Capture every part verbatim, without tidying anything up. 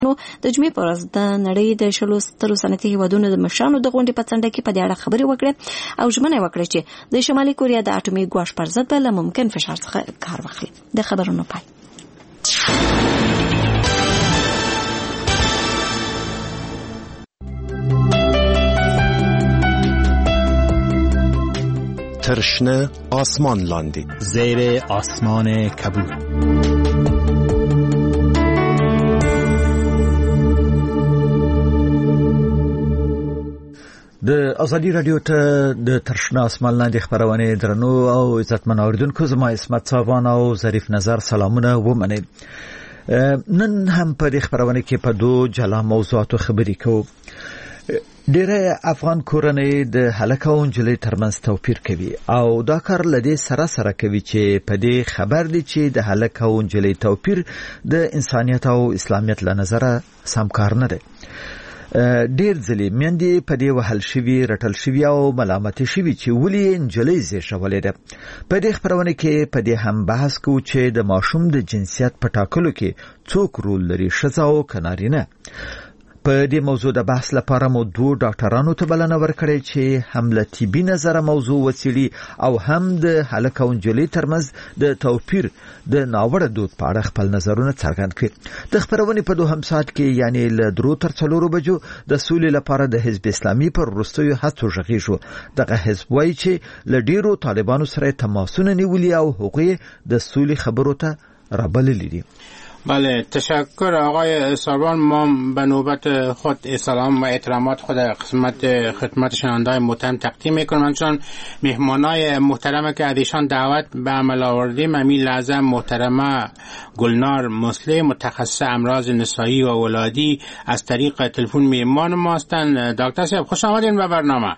نو د جمعې پر ورځ د نړۍ د شلو سترو صنعتي هیوادونو د مشرانو د غونډې په څنډه کې په دې اړه خبرې وکړې او ژمنه وکړه چې د شمالي کوریا د اټومي ګواښ پر ضد به له ممکن فشار څخه کار واخلي. د خبرونو پای. ترشنه آسمان لاندی زیر آسمان کبود. د ازادي رادیو ته د ترشنه آسمان لاندې خبرونه درنو او عزتمن اوریدونکو، زما اسمت صاحبان او ظریف نظر سلامونه ومنئ. نن هم په دې خبرونه کې په دوه جلا موضوعاتو خبرې کوو. ډېر افغان کورنۍ د هلک او نجلۍ ترمنځ توپیر کوي او دا کار لدې سره سره کوي چې په دې خبر دي چې د هلک او نجلۍ توپیر د انسانيت او اسلامیت له نظره سم کار نه دی. ډېر ځلې میندې په دې وهل شوي، رټل شوي او ملامتې شوي چې ولې نجلۍ زیږولې ده. په دې خبرونه کې په دې هم بحث کوو چې د ماشوم د جنسیت په ټاکلو کې څوک رول لري، ښځه او که نارینه. په دې موضوع د بحث لپاره مو دوه ډاکټرانو ته بلنه ورکړې چې هم له طبي نظره موضوع وڅېړي او هم د هلک او نجلۍ ترمنځ د توپیر د ناوړه دود په اړه خپل نظرونه څرګند کړي. د خبرونې په دوهم ساعت کې یعنی له درو تر څلورو بجو د سولې لپاره د حزب اسلامي پر وروستیو هڅو غږیږو. دغه حزب وایي چې له ډیرو طالبانو سره تماسونه نیولي او هغوی د سولې خبرو ته رابللي دي. بله، تشکر آقای ساربان. ما به نوبت خود سلام و احترامات خود قسمت خدمت شنونده‌های محترم تقدیم میکنم. چون مهمانای محترم که ازشان دعوت به عمل آوردیم، همین لحظه محترمه گلنار مسلم، متخصص امراض نسایی و ولادی، از طریق تلفن میهمان ما هستند. دکتر صاحب خوش آمدین به برنامه.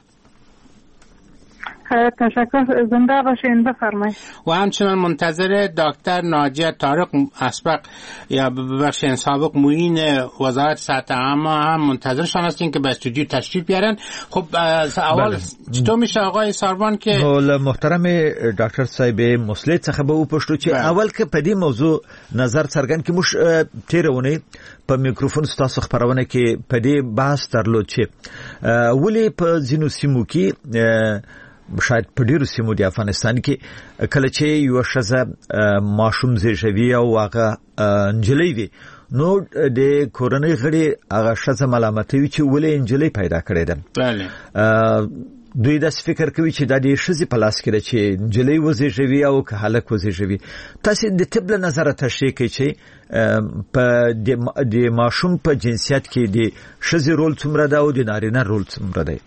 تشکر، زنده باشین، بفرمایید. و همچنان منتظر دکتر ناجیه طارق اسبق یا ببخشید سابق معین وزارت صحت عامه هم منتظرشان هستین که به استودیو تشریف بیارن. خب اول چطور میشه آقای ساربان که محترم دکتر صاحب مسلم څخه به وپوښتو چې اول که په دې موضوع نظر څرګند کې موږ تیرونه په میکروفون ستاسو خبرونه کې په دې بحث درلود چې ولې په ځینو سیمو کې شاید په ډیرو سیمو د افغانستان کې کله چې یو ښځه ماشوم زیږوي او هغه نجلۍ وي، نو د کورنۍ غړي هغه ښځه ملامتوي چې ولې نجلۍ پیدا کړې ده. بله، دوی داسې فکر کوي چې دا د ښځې په لاس کې ده چې نجلۍ وزیږوي او که هلک وزیږوي. تاسې د طب له نظره تشریح کوئ چې په د ماشوم په جنسیت کې د ښځې رول څومره ده او د نارینه رول څومره دی؟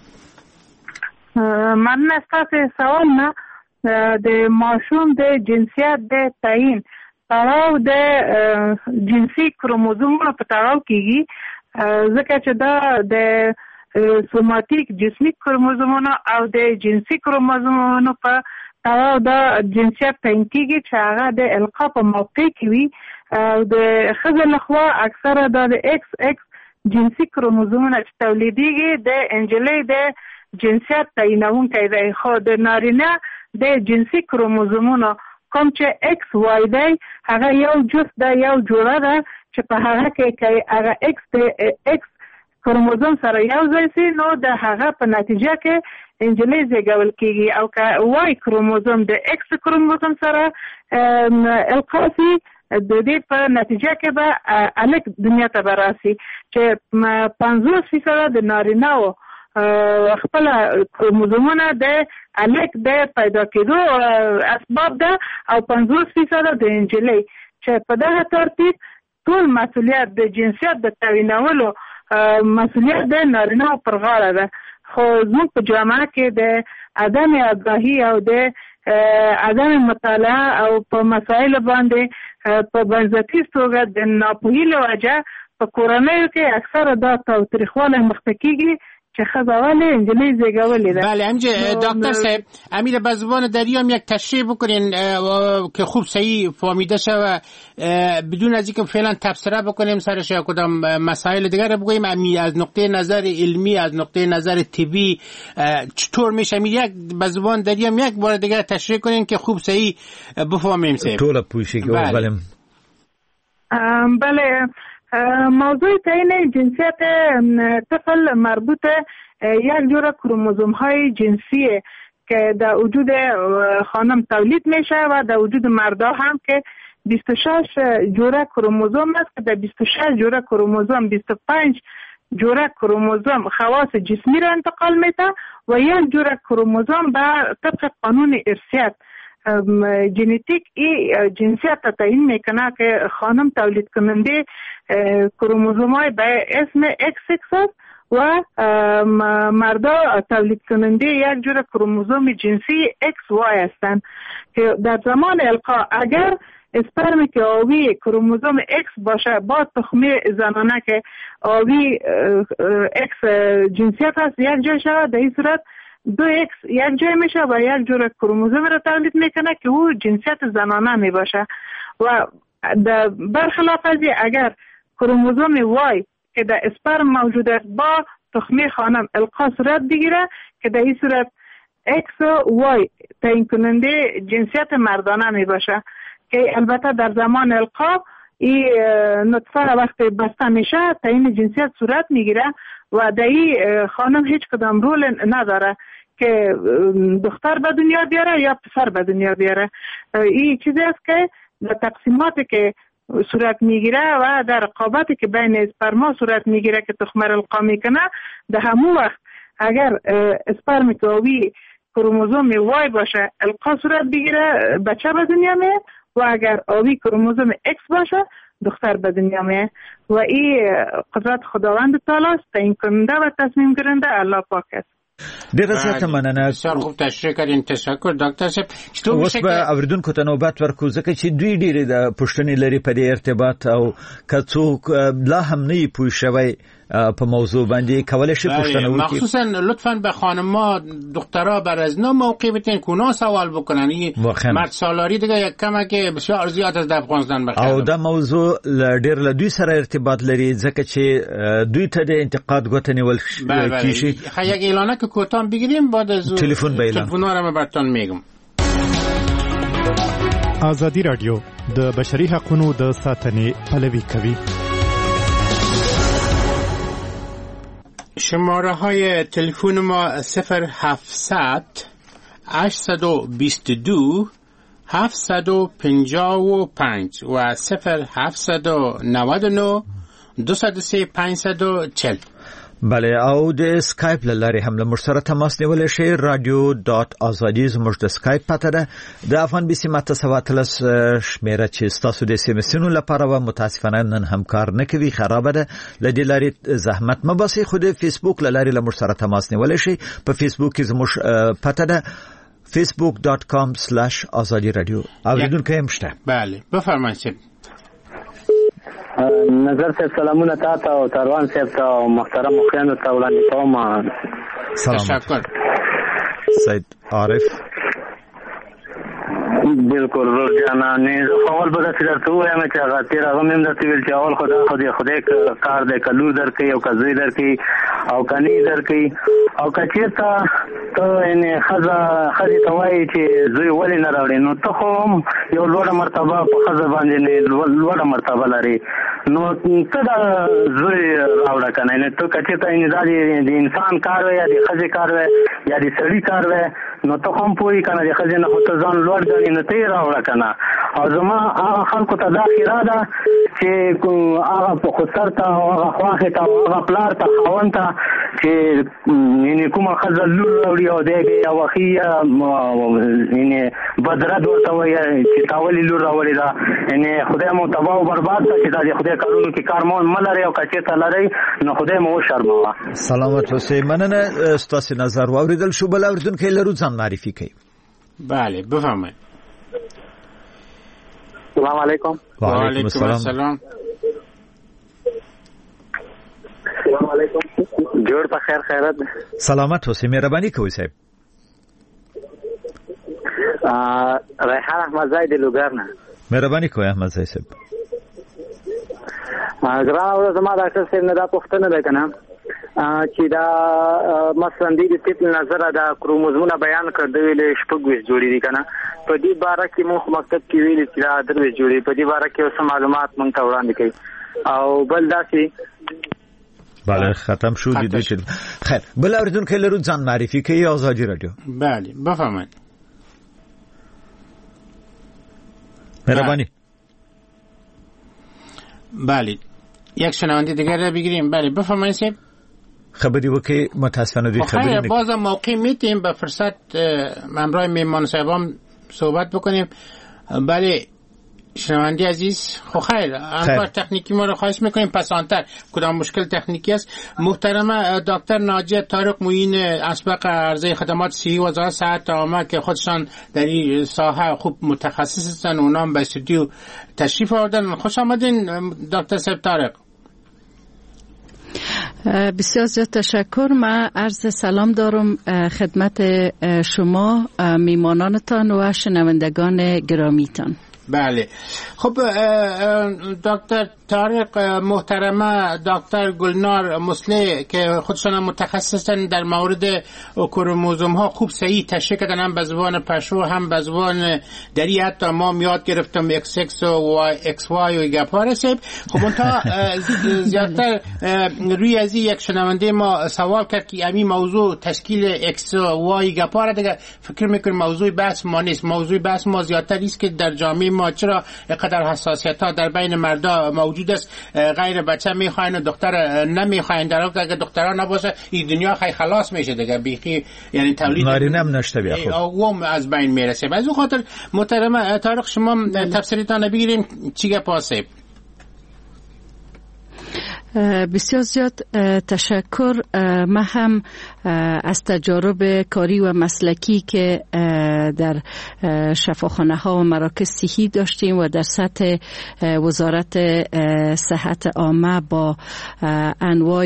مننه ستاسو سوال نه. د ماشوم د جنسیت د تعیین تړاو د جنسي کروموزومونو په تړاو کېږي، ځکه چې دا د سوماتیک جسمي کروموزومونو او د جنسي کروموزومونو په تړاو د جنسیت تعیین کېږي چې هغه د القا په موقع کې وي. او د ښځې لخوا اکثره دا د ایکس ایکس جنسي کروموزومونه چې تولیدېږي د نجلۍ د جنسیت تعیینونکی دی، خو د نارینه د جنسي کروموزومونو کوم چې ایکس وای دی هغه یو جز ده، یو جوړه ده چې په هغه کې که هغه ایکس د ایکس کروموزوم سره یو ځای سي نو د هغه په نتیجه کې نجلۍ زیږول کېږي، او که وای کروموزوم د ایکس کروموزوم سره القا سي د دې په نتیجه کې به الک دنیا ته به راسي چې پنځوس فیصده د نارینه و خپل کروموزومونه د الک د پیدا کېدو اسباب ده او پنځوس فیصده د نجلۍ، چې په دغه ترتیب ټول مسؤلیت د جنسیت د تعیینولو مسؤلیت د نارینه پر غاړه ده. خو زموږ په جامعه کې د عدم آگاهي او د عدم مطالعه او په مسایلو باندې په بنسټیز توګه د ناپوهۍ له وجه په کورنیو کې اکثره دا تاوتریخوالی مخته کیږي که خزاوال انجلی زیگاولی ده. بله همجه دکتر صاحب امیر به زبان دریام یک تشریح بکنین که خوب صحیح فهمیده شد بدون از اینکه فعلا تبصره بکنیم سرش یا کدام مسائل دیگر بگوییم. امیر از نقطه نظر علمی از نقطه نظر طبی چطور میشه؟ امیر یک به زبان دریام یک بار دیگر تشریح کنین که خوب صحیح بفهمیم. صاحب طول پوشی که بله بله موضوع تعیین جنسیت طفل مربوط یک جور کروموزوم های جنسیه که در وجود خانم تولید میشه و در وجود مردا هم که بیست و شش جوره کروموزوم است که در بیست و شش جوره کروموزوم بیست و پنج جوره کروموزوم خواص جسمی را انتقال میده و یک جوره کروموزوم به طبق قانون ارثیت ژنتیک ای جنسیت تعیین میکنه که خانم تولید کننده کروموزوم های به اسم ایکس ایکس است و مردا تولید کننده یک جور کروموزوم جنسی ایکس وای هستند که در زمان القا اگر اسپرمی که آوی کروموزوم ایکس باشه با تخمه زنانه که آوی ایکس جنسیت هست یک جای شود، در این صورت دو ایکس یک جای میشه و یک جور کروموزوم را تولید میکنه که او جنسیت زنانه می باشه و برخلاف از اگر کروموزوم وای که در اسپرم موجود است با تخمه خانم القا صورت بگیره که در این صورت ایکس و وای تعیین کننده جنسیت مردانه می باشه که البته در زمان القا این نطفه وقتی بسته میشه تعیین جنسیت صورت میگیره و در این خانم هیچ کدام رول نداره که دختر به دنیا بیاره یا پسر به دنیا بیاره. این چیزی است که در تقسیماتی که صورت میگیره و در رقابتی که بین اسپرما صورت میگیره که تخمه را القا میکنه، در همون وقت اگر اسپرمی که آوی کروموزوم وای باشه القا صورت بگیره بچه به دنیا میاد و اگر آوی کروموزوم ایکس باشه دختر به دنیا میاد و این قدرت خداوند تعالی است، تعیین کننده و تصمیم گیرنده الله پاک است. ډیره زیاته مننه. بسیار خوب تشریح کردین، تشکر ډاکټر صاحب. اوس به اوریدونکو ته نوبت ورکو ځکه چې دوی ډیرې د پوښتنې لري په دې ارتباط او که څوک لا هم نه یې پوه شوی په موضوع باندې کولی شي پوښتنه وکړي. مخصوصا لطفا به خانم‌ها دخترها بر از نو موقع بتین که اونا سوال بکنن. این مرد سالاری دیگه یک کمه که بسیار زیاد از در افغانستان بخیر او دا موضوع ډیر له دوی سره ارتباط لري ځکه چې دوی ته د انتقاد ګوته نیول کیږي. خا یک اعلانه که کوتاه بگیریم بعد از تلفن به اعلان تلفن‌ها رو براتون میگم. آزادی رادیو د بشري حقوقو د ساتنې پلوي کوي. شماره های تلفن ما صفر هفتصد هشتصد و بیست و دو هفتصد و پنجاه و پنج و صفر هفتصد و نود و نه دویست و سه پانصد و چهل. بله او د اسکایپ لاره هم له موږ سره تماس نیولای شئ. رادیو ډاټ ازادي زموږ د اسکایپ پته ده. د افغان بي سي ماته سواتلس شمیره چې تاسو د سیمسونو لپاره و متاسفانه نن هم کار نه کوي، خراب ده. ل دې لارې زحمت مباسي. خو د فیسبوک لاره له موږ سره تماس نیولای شئ. په فیسبوک کې زموږ پته ده facebook dot com slash azadi radio. اوریدونکو هم شته. بله بفرمایید. نظر صاحب سلامونه تاسو او تروان صاحب ته محترم مخیانو ته وړاندې کوم. سلام. تشکر. سید عارف. بالکل روزانه نه اول به تاسو ته وایم چې هغه تیر هغه مم د سیویل چې اول خدا خدای خدای کار دې کلو درکې او کزوی درکې او کني درکې او کچېتا ته ان خزا خزي توای چې زوی ولې نه راوړي نو ته خو یو لوړه مرتبه په خزا باندې نه لوړه مرتبه لري نو ته دا زوی راوړه کنه نه ته کچېتا ان د انسان کار وي یا د خزي کار وي یا د سړي کار وي نو ته هم پوي کنه د خزي نه ته ځان لوړ غني نه ته راوړه کنه. او زما هغه خلکو ته دا خیره ده چې هغه په خسر ته هغه خواخه ته هغه پلار ته خوان ته چې یعنی کومه خزه لور راوړي او دغه یو خیا یعنی بدره ورته وایي چې تاولي لور راوړي دا یعنی خدای مو تباہ او برباد چې دا خدای کارونو کې کار مون ملره او کچې ته لري نو خدای مو شرموه. سلامت اوسئ. مننه ستاسو نظر واوریدل شو. بل اوریدونکو لرو ځان معرفي کړئ. بله بفرمایید. السلام علیکم. و علیکم السلام. السلام علیکم. جوړ په خیر خیرت. سلامت اوسئ. مهرباني کوئ صاحب. ریحان احمد زاید لوګرنه. مهرباني کوئ احمد زاید صاحب. ګران او زما ډاکټر صاحب نه دا پوښتنه ده کنه چې دا مثلا د دې په نظر دا کروموزومونه بیان کړل له شپږ جوړې دي کنه په دې باره کې موږ مکتب کې ویل چې دا درې جوړې په دې باره کې اوس معلومات مونږ ته وړاندې کړي او بل داسي بله ختم شد دیدو شد. خیر بل اوریدونکو لرو ځان معرفي کوي آزادی رادیو. بله بفرمایید. مهربانی. بله یک شنونده دیگر را بگیریم. بله بفرمایید. خبری وکي متاسفانه دی خبری نکنیم. بازم موقع میتیم به فرصت همراه میمان صاحبام صحبت بکنیم. بله شنونده عزیز خو خیر همکار تکنیکی ما رو خواهش میکنیم پسانتر کدام مشکل تکنیکی است. محترم دکتر ناجیه طارق معین اسبق عرضه خدمات صحی وزارت صحت عامه که خودشان در این ساحه خوب متخصص هستن اونام به استودیو تشریف آوردن. خوش آمدین دکتر صاحب طارق. بسیار زیاد تشکر. من عرض سلام دارم خدمت شما میمانانتان و شنوندگان گرامیتان. بله خب دکتر طارق محترمه دکتر گلنار مسلح که خودشان متخصصن در مورد کروموزوم ها خوب صحیح تشریح کردن هم به زبان پشتو هم به زبان دری. حتی ما یاد گرفتم ایکس ایکس و ایکس وای و گپ ها رسید. خب اون تا زیادتر روی از یک شنونده ما سوال کرد که امی موضوع تشکیل ایکس و وای گپ ها را دیگه فکر میکنم موضوع بحث ما نیست. موضوع بحث ما زیادتر است که در جامعه ما چرا اینقدر حساسیت ها در بین مردا موجود است. غیر بچه میخواین و دختر نمیخواین، در حالی که اگه دخترها نباشه این دنیا خیلی خلاص میشه دیگه بیخی، یعنی تولید نارینه هم نشته بیا خب و از بین میرسه. از اون خاطر محترم طارق شما تفسیرتان بگیریم چی گپ هست. بسیار زیاد تشکر. ما هم از تجارب کاری و مسلکی که در شفاخانه ها و مراکز صحی داشتیم و در سطح وزارت صحت عامه با انواع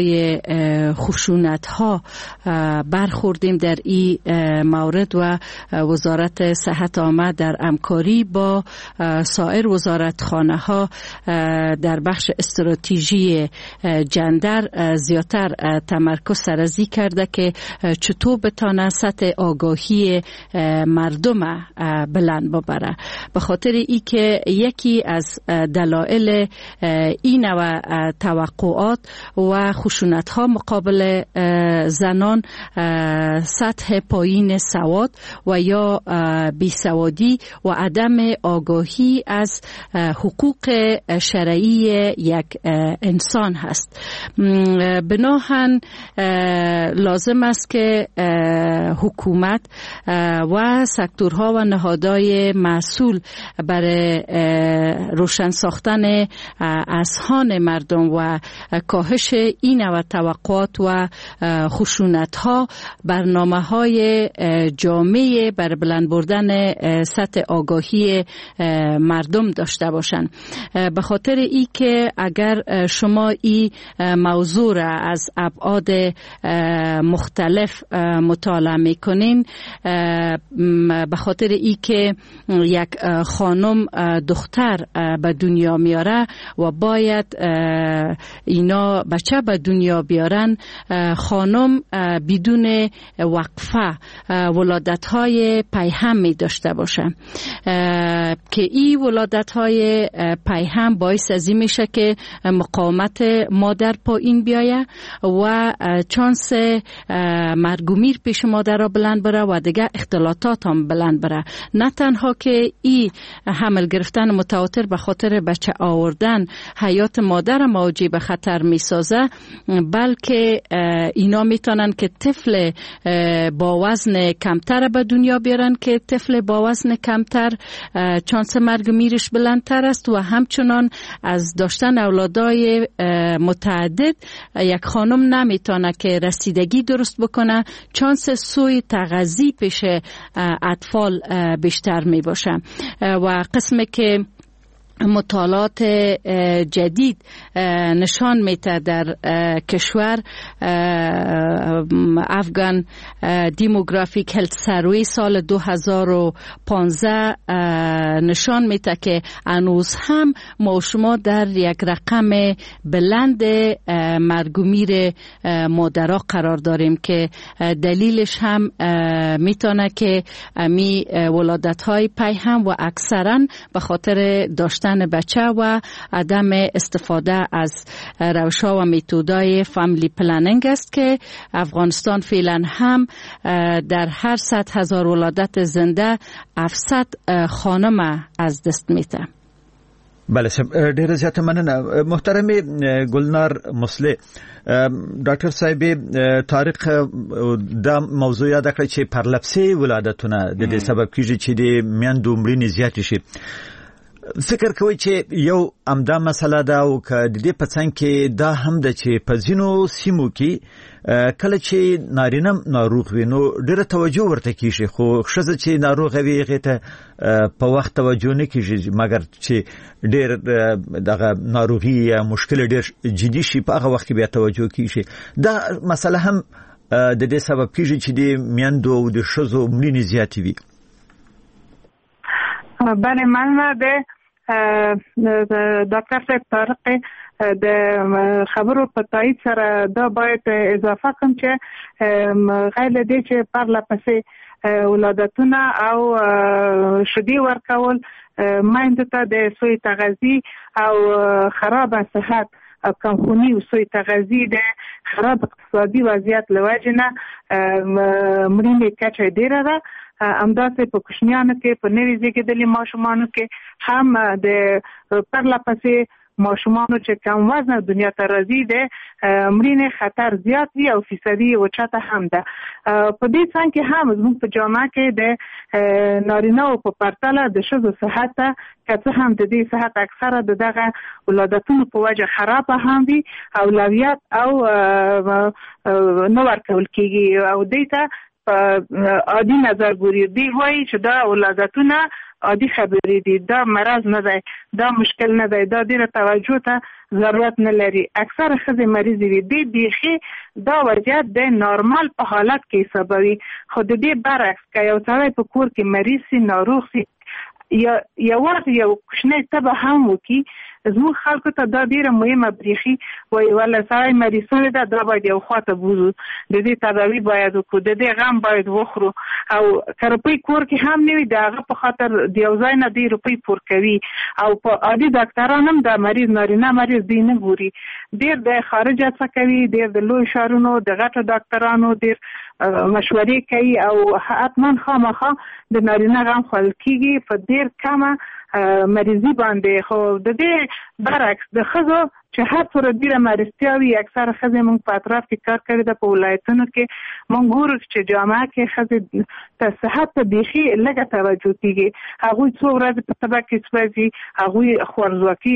خشونت ها برخوردیم در این مورد و وزارت صحت عامه در همکاری با سایر وزارت خانه ها در بخش استراتژی جندر زیادتر تمرکز سرازی کرده که چطور بتانه سطح آگاهی مردم بلند ببره. به خاطر ای که یکی از دلایل این و توقعات و خشونت ها مقابل زنان سطح پایین سواد و یا بیسوادی و عدم آگاهی از حقوق شرعی یک انسان هست. بناهن لازم است که حکومت و سکتورها و نهادهای مسئول برای روشن ساختن اذهان مردم و کاهش این و توقعات و خشونت ها برنامه های جامعه بر بلند بردن سطح آگاهی مردم داشته باشند. به خاطر ای که اگر شما این موضوع را از ابعاد مختلف مطالعه میکنین، به خاطر ای که یک خانم دختر به دنیا میاره و باید اینا بچه به دنیا بیارن، خانم بدون وقفه ولادت های پیهم می داشته باشه که این ولادت های پیهم باعث ازی میشه که مقاومت مادر پایین بیایه و چانس مرگ و میر پیش مادر را بلند بره و دیگه اختلاطات هم بلند بره. نه تنها که این حمل گرفتن متواتر به خاطر بچه آوردن حیات مادر موجب به خطر می سازه، بلکه اینا میتونن که طفل با وزن کمتر به دنیا بیارن که طفل با وزن کمتر چانس مرگ و میرش بلندتر است و همچنان از داشتن اولادای متعدد یک خانم نمیتونه که رسیدگی درست بکنه، چانس سوی تغذی پیش اطفال بیشتر می باشه. و قسمی که مطالعات جدید نشان میده در کشور افغان دیموگرافیک هلت سروی سال دو هزار و پانزده نشان میده که هنوز هم ما شما در یک رقم بلند مرگ و میر مادرها قرار داریم که دلیلش هم میتونه که می ولادت های پیهم و اکثرا به خاطر داشتن داشتن بچه و عدم استفاده از روش‌ها و متدای فامیلی پلنینگ است که افغانستان فعلا هم در هر صد هزار ولادت زنده هفتصد خانم از دست میده. بله ډیره زیاته مننه محترم گلنار مسلح. ډاکټر صاحب طارق دا موضوع یاد کړی چې پرلپسې ولادتونه د دې سبب کیږي چې د میندو مړینې زیاتې شي. فکر کوي چې یو امدا مسله ده او که د دې په څنګ کې دا هم ده چې په ځینو سیمو کې کله چې نارینه ناروغ وي نو ډېره توجه ورته کیږي، خو ښځه چې ناروغه وي هغې ته په وخت توجه نه کیږي، مګر چې ډېر دغه ناروغي یا مشکل ډېر جدي شي په هغه وخت کې بیا توجه کیږي. دا مسله هم د دې سبب کیږي چې د میندو او د ښځو مړینې زیاتې وي. بله مننه ده ډاکټر صاحب طارق د خبرو په تایید سره دا باید اضافه کوم چې غیر دې چې پرلپسې ولادتونه او شدي ورکول میندو ته د سوء تغذیه او خراب صحت او کمخونی او سوء تغذیه د خراب اقتصادي وضعیت لوجه نه مړینې کچه ډیره ده. همداسې په کوچنیانو کې په نوي زیږیدلي ماشومانو کې هم د پرلپسې ماشومانو چې کم وزن دنیا ته راځي د مړینې خطر زیات وي او فیصدي اوچته هم ده. په دې څنګ کې هم زموږ په جامعه کې د نارینه‌و په پرتله د ښځو صحت ته که څه هم د دې صحت اکثره د دغه ولادتونو په وجه خرابه هم وي، اولویت او نه ورکول کېږي او دې ته عادي نظر ګوري. دی وایي چې دا ولادتونه عادي خبرې دي، دا مرض نه دی، دا مشکل نه دی، دا ډېره توجه ته ضرورت نه لري. اکثره ښځې مریضې وي، دی بیخي دا وضعیت د نارمال په حالت کې حسابوي. خو د دې برعکس که یو سړی په کور کې مریض سي، ناروغ سي، یا یو وخت یو کوچنی تبه هم وکړي، زموږ خلکو ته دا ډیره مهمه بریخي وایي ولا سړی مریض شوی ده دا باید یو خواته بوزو، د دې تداوي باید وکړو، د دې غم باید وخورو. او که روپۍ کور کې هم نه وي د هغه په خاطر د یو ځای نه دی روپۍ پور کوي. او په عادي ډاکټران هم د مریض نارینه مریض دی نه ګوري، ډېر د خارج څخه کوي، ډېر د لوی ښارونو د غټو ډاکټرانو ډېر مشورې کوي او حتما خامخا د نارینه غم خوړل کېږي په ډېر کمه مریضي باندې. خو د دې برعکس د ښځو چې هر څوره ډېره مریضتیا وي، اکثره ښځې موږ په اطراف کې کار کړی ده، په ولایتونو کې موږ ګورو چې جامعه کې ښځې ته صحت ته بیخي لږه توجه کېږي. هغوی څو ورځې په تبه کې سوځي، هغوی خوارځواکي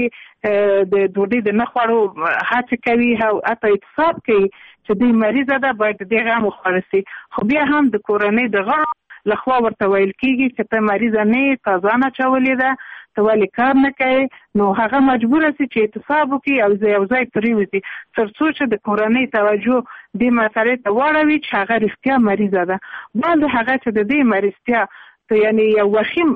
د ډوډۍ د نه خوړو هڅې کوي او حتی اعتصاب کوي چې دوی مریضه ده باید د دې غم وخوړل شي. خو بیا هم د کورنۍ د غړو لخوا ورته ویل کېږي چې ته مریضه نه یې، تازه نه چولې ده، ته ولې کار نه کوې، نو هغه مجبوره سي چې اعتصاب وکړي او یو ځای پرېوځي تر څو چې د کورنۍ توجه دې مسئلې ته واړوي چې هغه رښتیا مریضه ده. باندې هغه چې د دې مریضتیا ته یعنی یو وخیم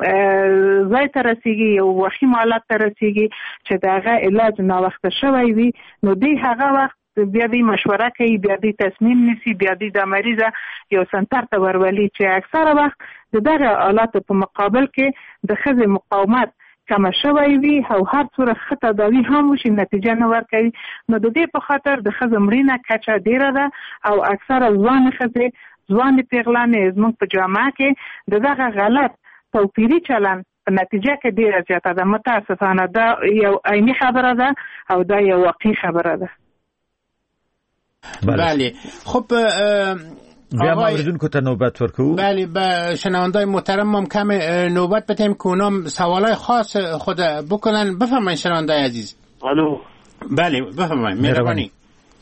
ځای ته رسیږي، یو وخیم حالت ته رسیږي چې د هغه علاج ناوخته شوی وي، نو دې هغه وخت بیا دې مشوره کوي، بیا دې تصمیم نیسي، بیا دې د مریضه یو سنټر ته ورولي چې اکثره وخت د دغه حالاتو په مقابل کې د ښځې مقاومت کمه شوی وي او هر څوره ښه تداوي هم وشي نتیجه نه ورکوي. نو د دې په خاطر د ښځو مړینه کچه ډېره ده او اکثره ځوانې ښځې ځوانې پیغلانې زموږ په جامعه کې د دغه غلط توپیري چلن په نتیجه کې ډېره زیاته ده. متاسفانه دا یو عیني خبره ده او دا یو واقعي خبره ده. بله خب بیا ما اوریدونکو ته نوبت ورکو. بله به شنوندای محترم ما کم نوبت بدیم که اونام سوالای خاص خود بکنن. بفرمایید شنوندای عزیز. الو. بله بفرمایید مهربانی.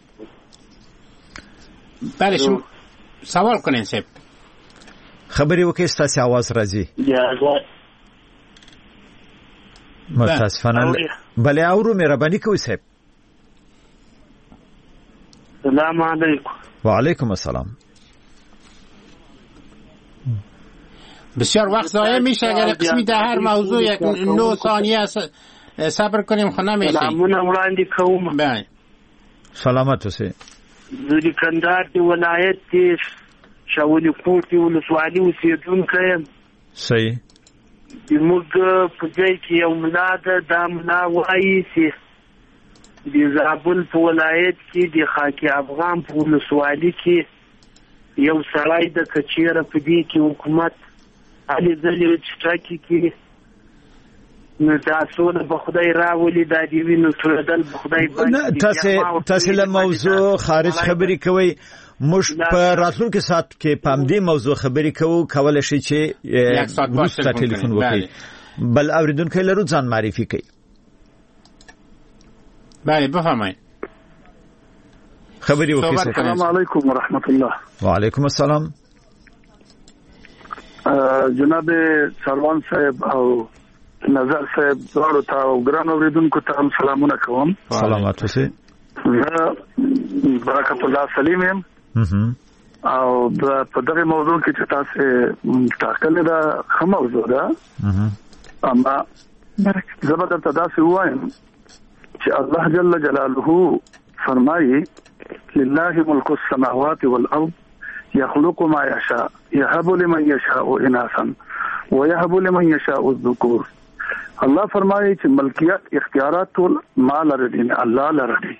بله شما سوال کنین صاحب. خبری وکړئ ستاسو आवाज راځي. متاسفانه بله اورو مهرباني کوئ صاحب. السلام علیکم. و علیکم السلام. بسیار وقت ضایع میشه اگر قسمی در هر موضوع یک نه ثانیه صبر کنیم خو نمیشه. سلامونه وړاندې کوم. بله سلامت اوسئ. زه د کندهار د ولایت د شاولي کوټ ولسوالۍ اوسېدونکی یم. صحیح. موږ په ځای کې یو ملا ده، دا ملا وایي چې د زابل په ولایت کې د خاکی افغان په ولسوالي کې یو سړی د کچېره په دې کې حکومت علي ځلې چټاکي کې نو تاسو به خدای راولي دا دی وینو تردل به خدای باندې تاسو تاسو له موضوع خارج خبري کوي. مش په راتلونکي ساعت کې په دې موضوع خبري کوو، کولای شي چې وروسته ټلیفون وکړي. بل اوریدونکو لرو ځان معرفي کوي. بله بفرمایئ. خبري وکړئ. السلام علیکم ورحمت الله. وعلیکم السلام. جناب سروان صاحب او نظر صاحب زړه ته او ګران اوریدونکو ته هم سلامونه کوم. سلامات اوسئ. زه برکت الله سلیم یم او په دغه موضوع کې چې تاسو ټاکلې ده ښه موضوع ده، اما زه به درته داسې ووایم چې الله جل جلاله فرمایي لله ملک السماوات والارض يخلق ما يشاء يهب لمن يشاء اناثا ويهب لمن يشاء الذكور. الله فرمایي چې ملکیت اختیارات ټول مال لري، الله لري.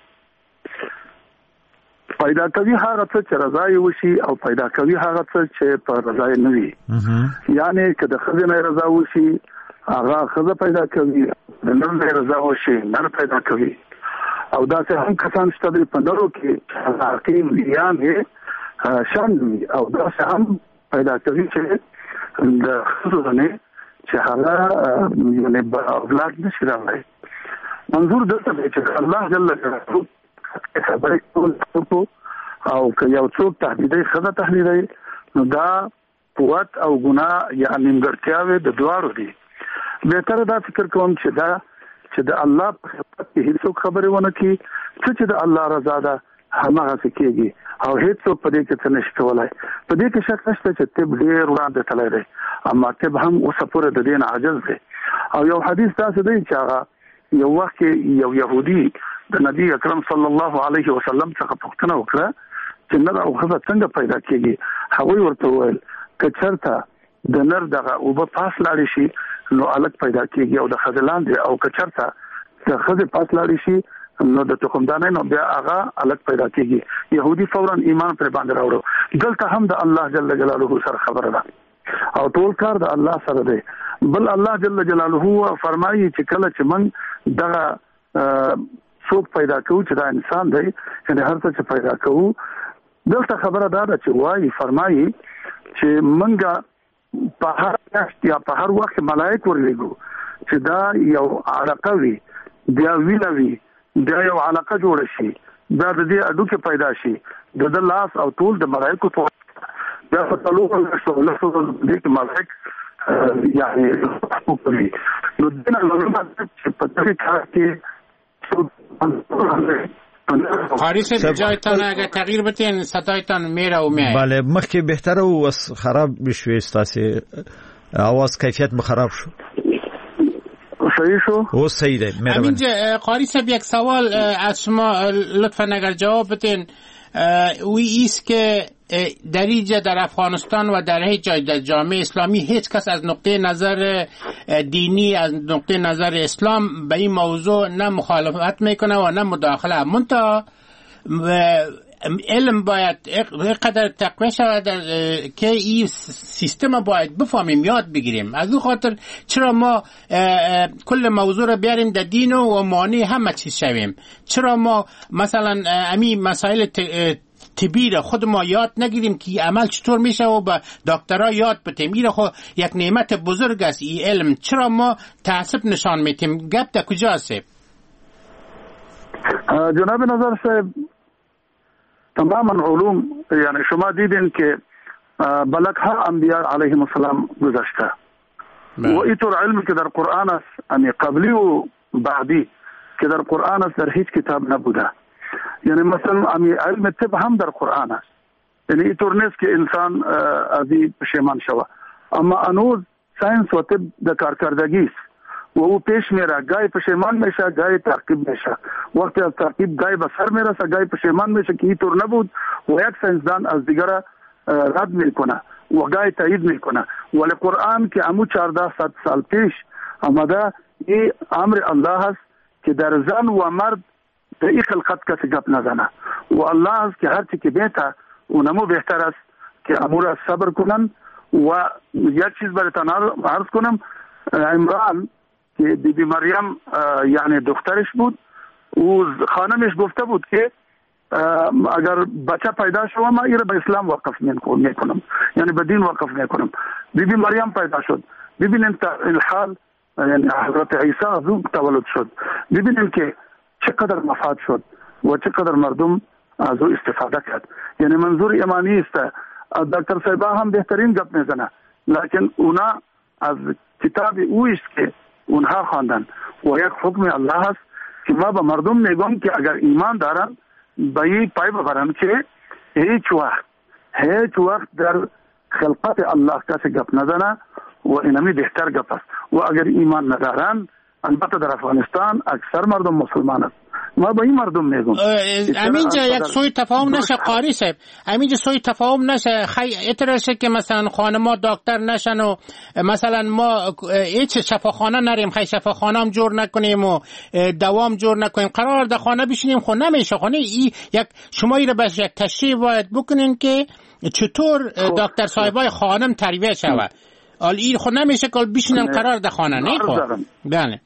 پیدا کوي هغه څه چې رضا یې وشي او پیدا کوي هغه څه چې په رضا یې نه وي. یعنی که د ښځې نه رضا وشي هغه ښځه پیدا کوي، د نر نه رضا وشي نر پیدا کوي. او داسې هم کسان شته دي په نرو کې حقیم ویان یې شان وي، او داسې هم پیدا کوي چې د ښځو نه چې هغه یعنې اولاد نشي راوړی. منظور دلته دی چې الله جل جلاله خبرې ټول او که یو څوک تهدیدي ښځه تهدیدي نو دا قوت او ګناه یا نیمګړتیاوې د دواړو دي. بهتره دا فکر کوم چې دا چې د الله په خدمت کې هیڅوک خبرې ونه کړي، څه چې د الله رضا ده هماغسې کېږي او هیڅوک په دې کې څه نشي کولی. په دې کې شک نشته چې طب ډېر وړاندې تللی دی، اما طب هم اوسه پورې د دې نه عاجز دی. او یو حدیث داسې دی چې هغه یو وخت کې یو یهودي د نبی اکرم صلی الله علیه وسلم څخه پوښتنه وکړه چې نر او ښځه څنګه پیدا کېږي. هغوی ورته وویل که چېرته د نر دغه اوبه پاس لاړې شي نو الګ پیدا کېږي او د ښځې لاندې، او که چېرته د ښځې پاس لاړې شي نو د تخمدانۍ نو بیا هغه الګ پیدا کېږي. یهودي فوراً ایمان پرې باندې راوړو. دلته هم د الله جل جلاله سره خبره ده او ټول کار د الله سره دی. بل الله جل جلاله فرمایي چې کله چې موږ دغه څوک پیدا کوو چې دا انسان دی، یعنې هر څه چې پیدا کوو، دلته خبره دا ده چې وایي فرمایي چې موږ په هر میاشت یا په هر وخت ملائک ورلېږو چې دا یو علقه وي، بیا وینه وي، بیا یو علقه جوړه شي، بیا د دې اډوکې پیدا شي، د ده لاس او ټول د ملائکو په بیا په څلورو میاشتو لسو دې کې ملائک یعنې کوي. نو دې نه معلومه ده چې په دغه کار کې قاری صاحب جایتان اگر تغییر بتین صدایتان میره و میای. بله مخکې بهتره و از خراب بشوی استاسی آواز کیفیت مخراب شو. صحیح شو؟ او صحیح ده. همینجا قاری صاحب یک سوال از شما لطفا اگر جواب بتین. وی ایست که در اینجا در افغانستان و در هیچ جای در جامعه اسلامی هیچ کس از نقطه نظر دینی از نقطه نظر اسلام به این موضوع نه مخالفت میکنه و نه مداخله. منتها علم باید قدر تقویه شود که این سیستم باید بفهمیم، یاد بگیریم. از اون خاطر چرا ما کل موضوع رو بیاریم در دین و مانع همه چیز شویم؟ چرا ما مثلا همین مسائل طبی را خود ما یاد نگیریم که عمل چطور میشه و به دکترها یاد بتیم؟ این خود یک نعمت بزرگ است این علم. چرا ما تعصب نشان میتیم؟ گپ در کجاست؟ جناب نظر صاحب تماما علوم یعنی شما دیدین که بلکها انبیاء علیهم السلام گذشته و اینطور علم که در قرآن است، یعنی قبلی و بعدی که در قرآن است در هیچ کتاب نبوده. یعنی مثلا علم طب هم در قرآن است، یعنی اینطور نیست که انسان از این پشیمان شوه. اما انوز ساینس و طب در کارکردگی است و او پیش میره، گاهی پشیمان میشه، گاهی تعقیب میشه. وقتی از تعقیب گاهی به سر میرسه، گاهی پشیمان میشه که اینطور نبود و یک ساینسدان از دیگر رد میکنه. وگاه تایید میکنه. ولی قرآن که امو چهارده صد سال پیش آمده این امر الله است که در زن و مرد در این خلقت کسی گپ نزنه و الله است که هرچی که بهتر اونمو بهتر است که امور را صبر کنن. و یک چیز براتون عرض کنم، عمران که بی بی مریم یعنی دخترش بود و خانمش گفته بود که اگر بچه پیدا شد ما ایره به اسلام وقف میکنم، یعنی به دین وقف میکنم. بی بی مریم پیدا شد، ببینیم الحال یعنی حضرت عیسی از او تولد شد، ببینیم که چقدر مفاد شد و چقدر مردم از او استفاده کرد. یعنی منظور ایمانی است. دکتر صاحبا هم بهترین گپ میزنه، لیکن اونا از کتاب او است که اونها خواندن و یک حکم الله است که ما به مردم میگم که اگر ایمان دارن به این پای ببرن که هیچ وقت هیچ وقت در خلقت الله کسی گپ نزنه و اینمی بهتر گپ است. و اگر ایمان ندارن البته در افغانستان اکثر مردم مسلمان است، ما به این مردم میگم همینجا یک سوی تفاهم نشه قاری صاحب، همینجا سوی تفاهم نشه خی اعتراض که مثلا خانما دکتر نشن و مثلا ما هیچ شفاخانه نریم، خی شفاخانه هم جور نکنیم و دوام جور نکنیم، قرار در خانه بشینیم خو نمیشه خانه. ای یک شما ای را بس یک تشریح باید بکنین که چطور دکتر صاحبای خانم تربیت شود. حال این خو نمیشه که بشینن قرار در خانه نه خو. بله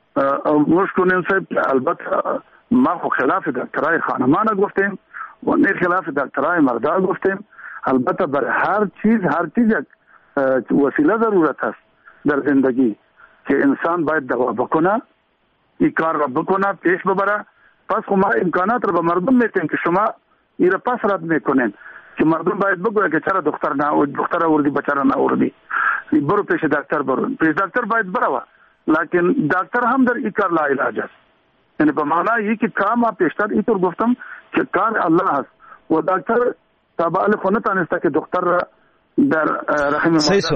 مشکونین صاحب البته ما خو خلاف دکترای خانمان گفتیم و نه خلاف دکترای مردا گفتیم. البته برای هر چیز هر چیز یک وسیله ضرورت است در زندگی که انسان باید دوا بکنه، این کار را بکنه پیش ببره. پس خو ما امکانات را به مردم میتیم که شما این را پس رد میکنین که مردم باید بگوید که چرا دختر نه دختر آوردی بچه نه آوردی، برو پیش دکتر برو پیش دکتر باید بروه. لیکن دکتر هم در این کار لا علاج است. یعنی به معنی این که کام پیشتر اینطور گفتم که کار الله است و دکتر تابع خونه تانسته که دختر را در رحم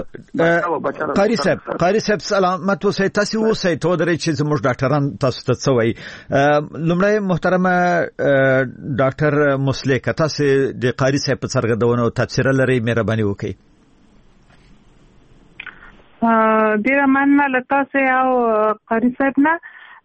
مادر قاری صاحب قاری صاحب سلامت اوسئ. تاسو اوسئ ته درې چې زموږ ډاکټران تاسو ته څه وایي. لومړی محترمه ډاکټر مسلیکه تاسو د قاری صاحب په څرګندونه او تفسیر لري مهرباني وکړئ. ډیره مننه له تاسو او قاری صاحب نه.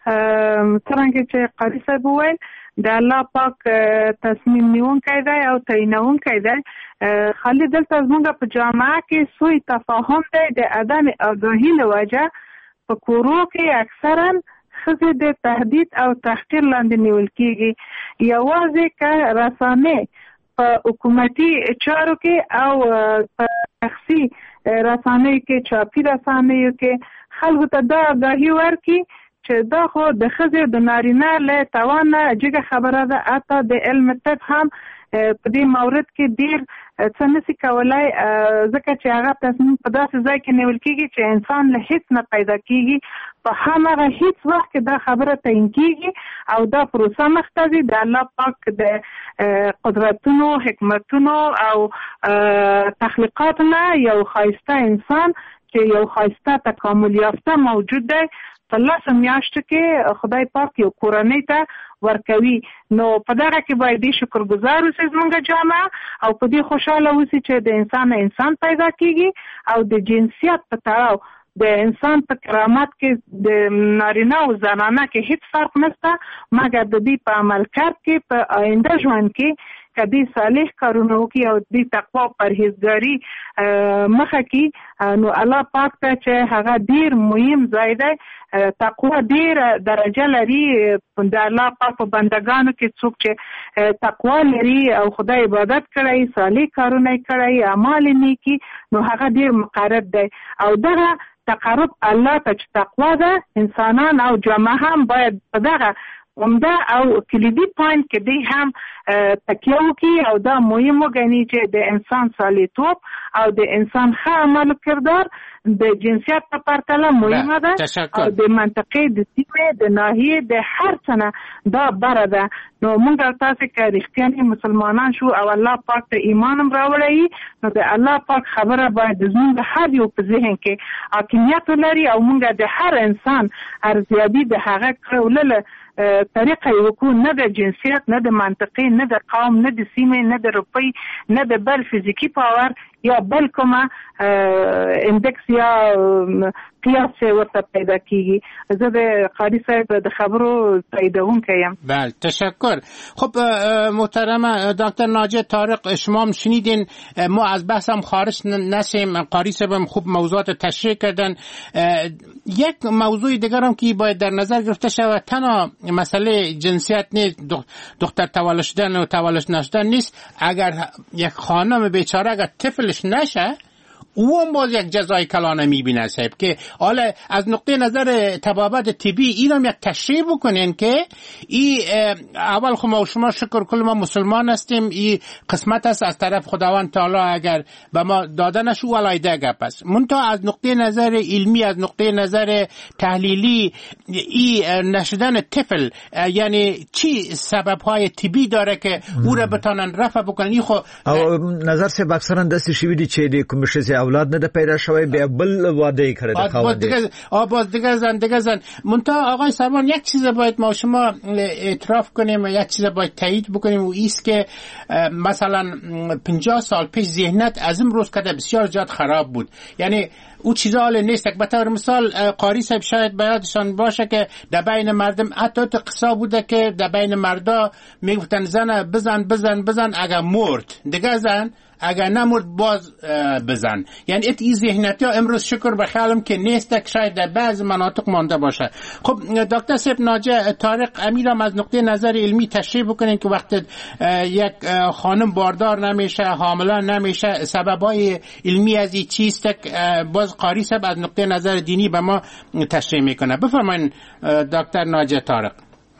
څنګه چې قاری صاحب وویل د الله پاک تصمیم نیونکی دی او تعینونکی دی. خالی دلته زموږ په جامعه کې سوء تفاهم دی د عدم آگاهی له وجه. په کورو کې اکثرا ښځې د تهدید او تحقیر لاندې نیول کېږي، یوازې که رسانې په حکومتي چارو کې او په شخصي رسانیو کې چاپي رسانیو کې خلکو ته دا آگاهي ورکړي چې دا خو د ښځې د نارینه له توان نه جګه خبره ده. حتی د علم طب هم په دې مورد کې ډېر څه نشي کولی، ځکه چې هغه تصمیم په داسې ځای کې نیول کېږي چې انسان له هیڅ نه پیدا کېږي. په هماغه هیڅ وخت کې دا خبره تعین کېږي او دا پروسه مخته ځي د الله پاک د قدرتونو حکمتونو او تخلیقاتو نه یو ښایسته انسان چې یو ښایسته تکامل یافته موجود دی په لسو میاشتو کې خدای پاک یو کورنۍ ته ورکوي. نو په دغه کې باید دې شکرګزار اوسئ زموږ جامعه او په دې خوشحاله اوسئ چې د انسان انسان پیدا کېږي او د جنسیت په تړاو د انسان په کرامت کې د نارینه او زنانه کې هیڅ فرق نشته، مګر د دې په عمل کرد کې په آینده ژوند کې که دې صالح کارونه وکړي او دې تقوا پرهیزګاري مخه کړي نو الله پاک ته چې هغه ډېر مهم ځای دی. تقوا ډېره درجه لري د الله پاک په بندګانو کې څوک چې تقوا لري او خدای عبادت کړی، صالح کارونه کړی، اعمال نیکي، نو هغه ډېر مقرب دی. او دغه تقرب الله ته چې تقوا ده انسانان او جامعه هم باید په دغه عمده او کلیدي پوینټ کې دی هم تکیه وکړي او دا مهم وګڼي چې د انسان صالحتوب او د انسان ښه عمل کردار د جنسیت په پرتله مهمه ده او د منطقې د سیمې د ناحیې د هر څه نه دا بره ده. نو موږ تاسو که رښتینی مسلمانان شو او الله پاک ته ایمان هم راوړی نو د الله پاک خبره باید زموږ هر یو په ذهن کې حاکمیت ولري او موږ د هر انسان ارزیابي د هغه کړولو طریقه یو کو نه د جنسیت نه د منطقې نه د قوم نه د سیمې نه د روپی نه د بل فزیکی پاور یا بل کومه اندکس یا قیاس ورته پیدا کیږي. زه د قاری صاحب د خبرو تاییدونکی یم. بله تشکر. خب محترم دکتر ناجیه طارق شما هم شنیدین، ما از بحثم خارج نشیم، قاری صاحب هم خوب موضوعات تشریح کردن. یک موضوع دیگر هم که باید در نظر گرفته شود تنها مسئله جنسیت نیست، دختر تولد شدن و تولد نشدن نیست. اگر یک خانم بیچاره اگر طفلش نشه او هم باز یک جزای کلانه میبینه صاحب که حالا از نقطه نظر طبابت طبی این هم یک تشریح بکنین که ای اول خب شما شکر کل ما مسلمان هستیم، این قسمت است از طرف خداوند تعالی، اگر به ما داده نشو ولایده گپ است. منتها از نقطه نظر علمی از نقطه نظر تحلیلی این نشدن طفل یعنی چی سبب های طبی داره که او را بتانن رفع بکنن؟ این خب نظر سے اکثرا دستی شویدی چه دی کومشه اولاد نه پیدا شوی به بل واده کړی د خاوند آ باز دیگه زن دیگه زن. منتها آقای سربان یک چیز باید ما شما اعتراف کنیم و یک چیز باید تایید بکنیم و ایست که مثلا پنجاه سال پیش ذهنیت از امروز کده بسیار زیاد خراب بود. یعنی او چیزا حال نیست. به طور مثال قاری صاحب شاید بیادشان باشه که در بین مردم حتی قصه بوده که در بین مردا میگفتن زن بزن بزن بزن اگر مرد دیگه زن، اگر نمرد باز بزن. یعنی ات این ذهنیت ها امروز شکر به خیالم که نیست که شاید در بعض مناطق مانده باشه. خب دکتر صاحب ناجیه طارق امیرم از نقطه نظر علمی تشریح بکنین که وقتی یک خانم باردار نمیشه، حامله نمیشه، سببای علمی از این چیست که باز قاری صاحب از نقطه نظر دینی به ما تشریح میکنه. بفرمایید دکتر ناجیه طارق.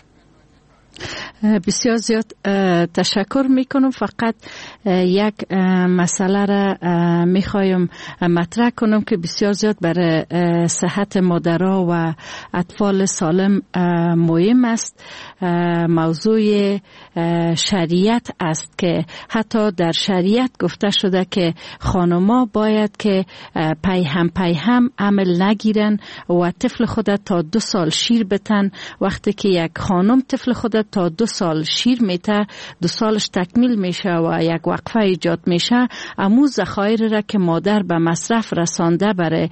بسیار زیاد تشکر میکنم. فقط یک مسئله را میخوایم مطرح کنم که بسیار زیاد برای صحت مادرها و اطفال سالم مهم است. موضوع شریعت است که حتی در شریعت گفته شده که خانم‌ها باید که پی هم پی هم عمل نگیرن و طفل خود تا دو سال شیر بتن. وقتی که یک خانم طفل خود تا دو سال شیر میته، دو سالش تکمیل میشه و یک وقفه ایجاد میشه، امو ذخایر را که مادر به مصرف رسانده برای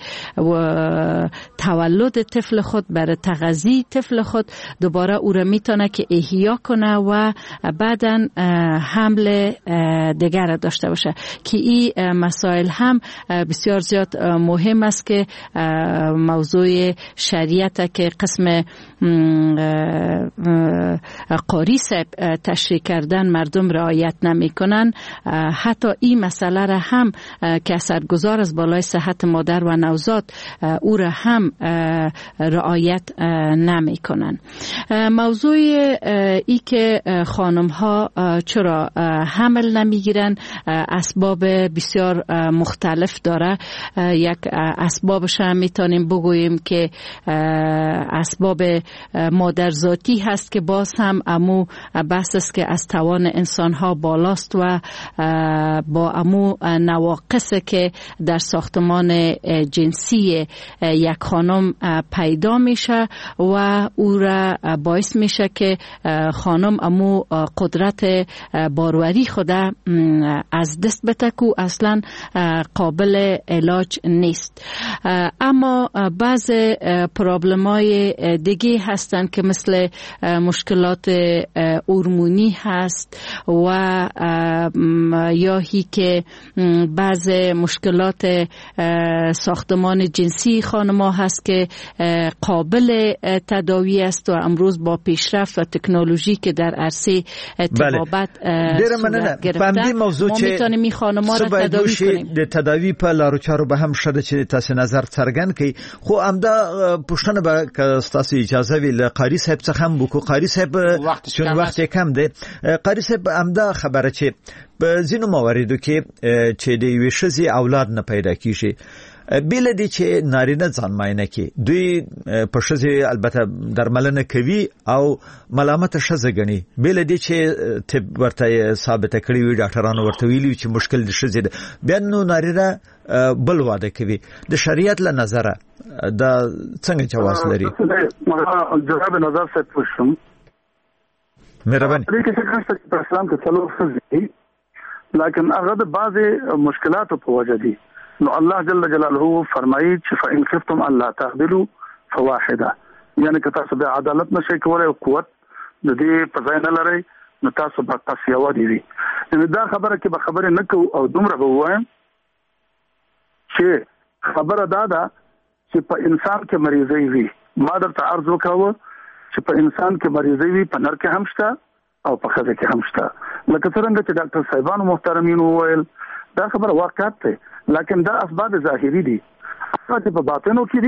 تولد طفل خود، برای تغذیه طفل خود، دوباره او را میتونه که احیا کنه و بعداً حمل دیگر داشته باشه که این مسائل هم بسیار زیاد مهم است که موضوع شریعت که قسم قاری صاحب تشریح کردن مردم رعایت نمی کنن. حتی این مسئله را هم که اثرگذار از بالای صحت مادر و نوزاد او را هم رعایت نمی کنن. موضوع ای که خانم ها چرا حمل نمی گیرن اسباب بسیار مختلف داره. یک اسبابش هم میتونیم بگوییم که اسباب مادرزادی هست که باز هم امو بحث است که از توان انسان ها بالاست و با امو نواقص که در ساختمان جنسی یک خانم پیدا میشه و او را باعث میشه که خانم امو قدرت باروری خود از دست بده که اصلا قابل علاج نیست. اما بعض پرابلم های دیگه هستن که مثل مشکلات هورمونی هست و یا هی که بعض مشکلات ساختمان جنسی خانم‌ها هست که قابل تداوی است و امروز با پیشرفت و تکنولوژی که در عرصه طبابت صورت گرفته ما میتونیم این خانم‌ها را تداوی کنیم. د تداوی په لارو چارو به هم شته چې تاسو نظر څرګند کړئ. خو امدا پښتنه به تاسو اجازه ویل قاری صاحب څخه هم وکړو. قاری صاحب چون وخت کم دی، قاری صاحب امدا خبره چې په ځینو مواردو کې چې د یوې ښځې اولاد نه پیدا کیږي، بل دي چې نارینه ځان ماینه کوي دوی په شزه البته درملنه کوي او ملامت شزه غني بل دي چې طب ورته ثابت کړی وي ډاکټرانو ورته ویلي چې مشکل د شزه بیا نو نارینه بل واده کوي د شریعت له نظره دا څنګه جواز لري جواب نظر څه پوښتم مهرباني دې کې څه څه په اسلام کې څلور څه لیکن هغه د بعض مشکلات په وجه دي نو الله جل جلاله فرمایي چې فإن خفتم الله تعدلوا فواحده یعنی که تاسو به عدالت نشئ کولای او قوت د دې په ځای نه لرئ نو تاسو به تاسو یو دي وي نو دا خبره کې به خبره نه کو او دومره به وایم چې خبره دا ده چې په انسان کې مریضي وي ما درته عرض وکاوه چې په انسان کې مریضي وي په نر کې هم شته او په ښځه کې هم شته لکه څنګه چې ډاکټر صاحبانو محترمین وویل دا خبره واقعیت ده لیکن دا اسباب ظاهري دي هغه چې په باطنو کې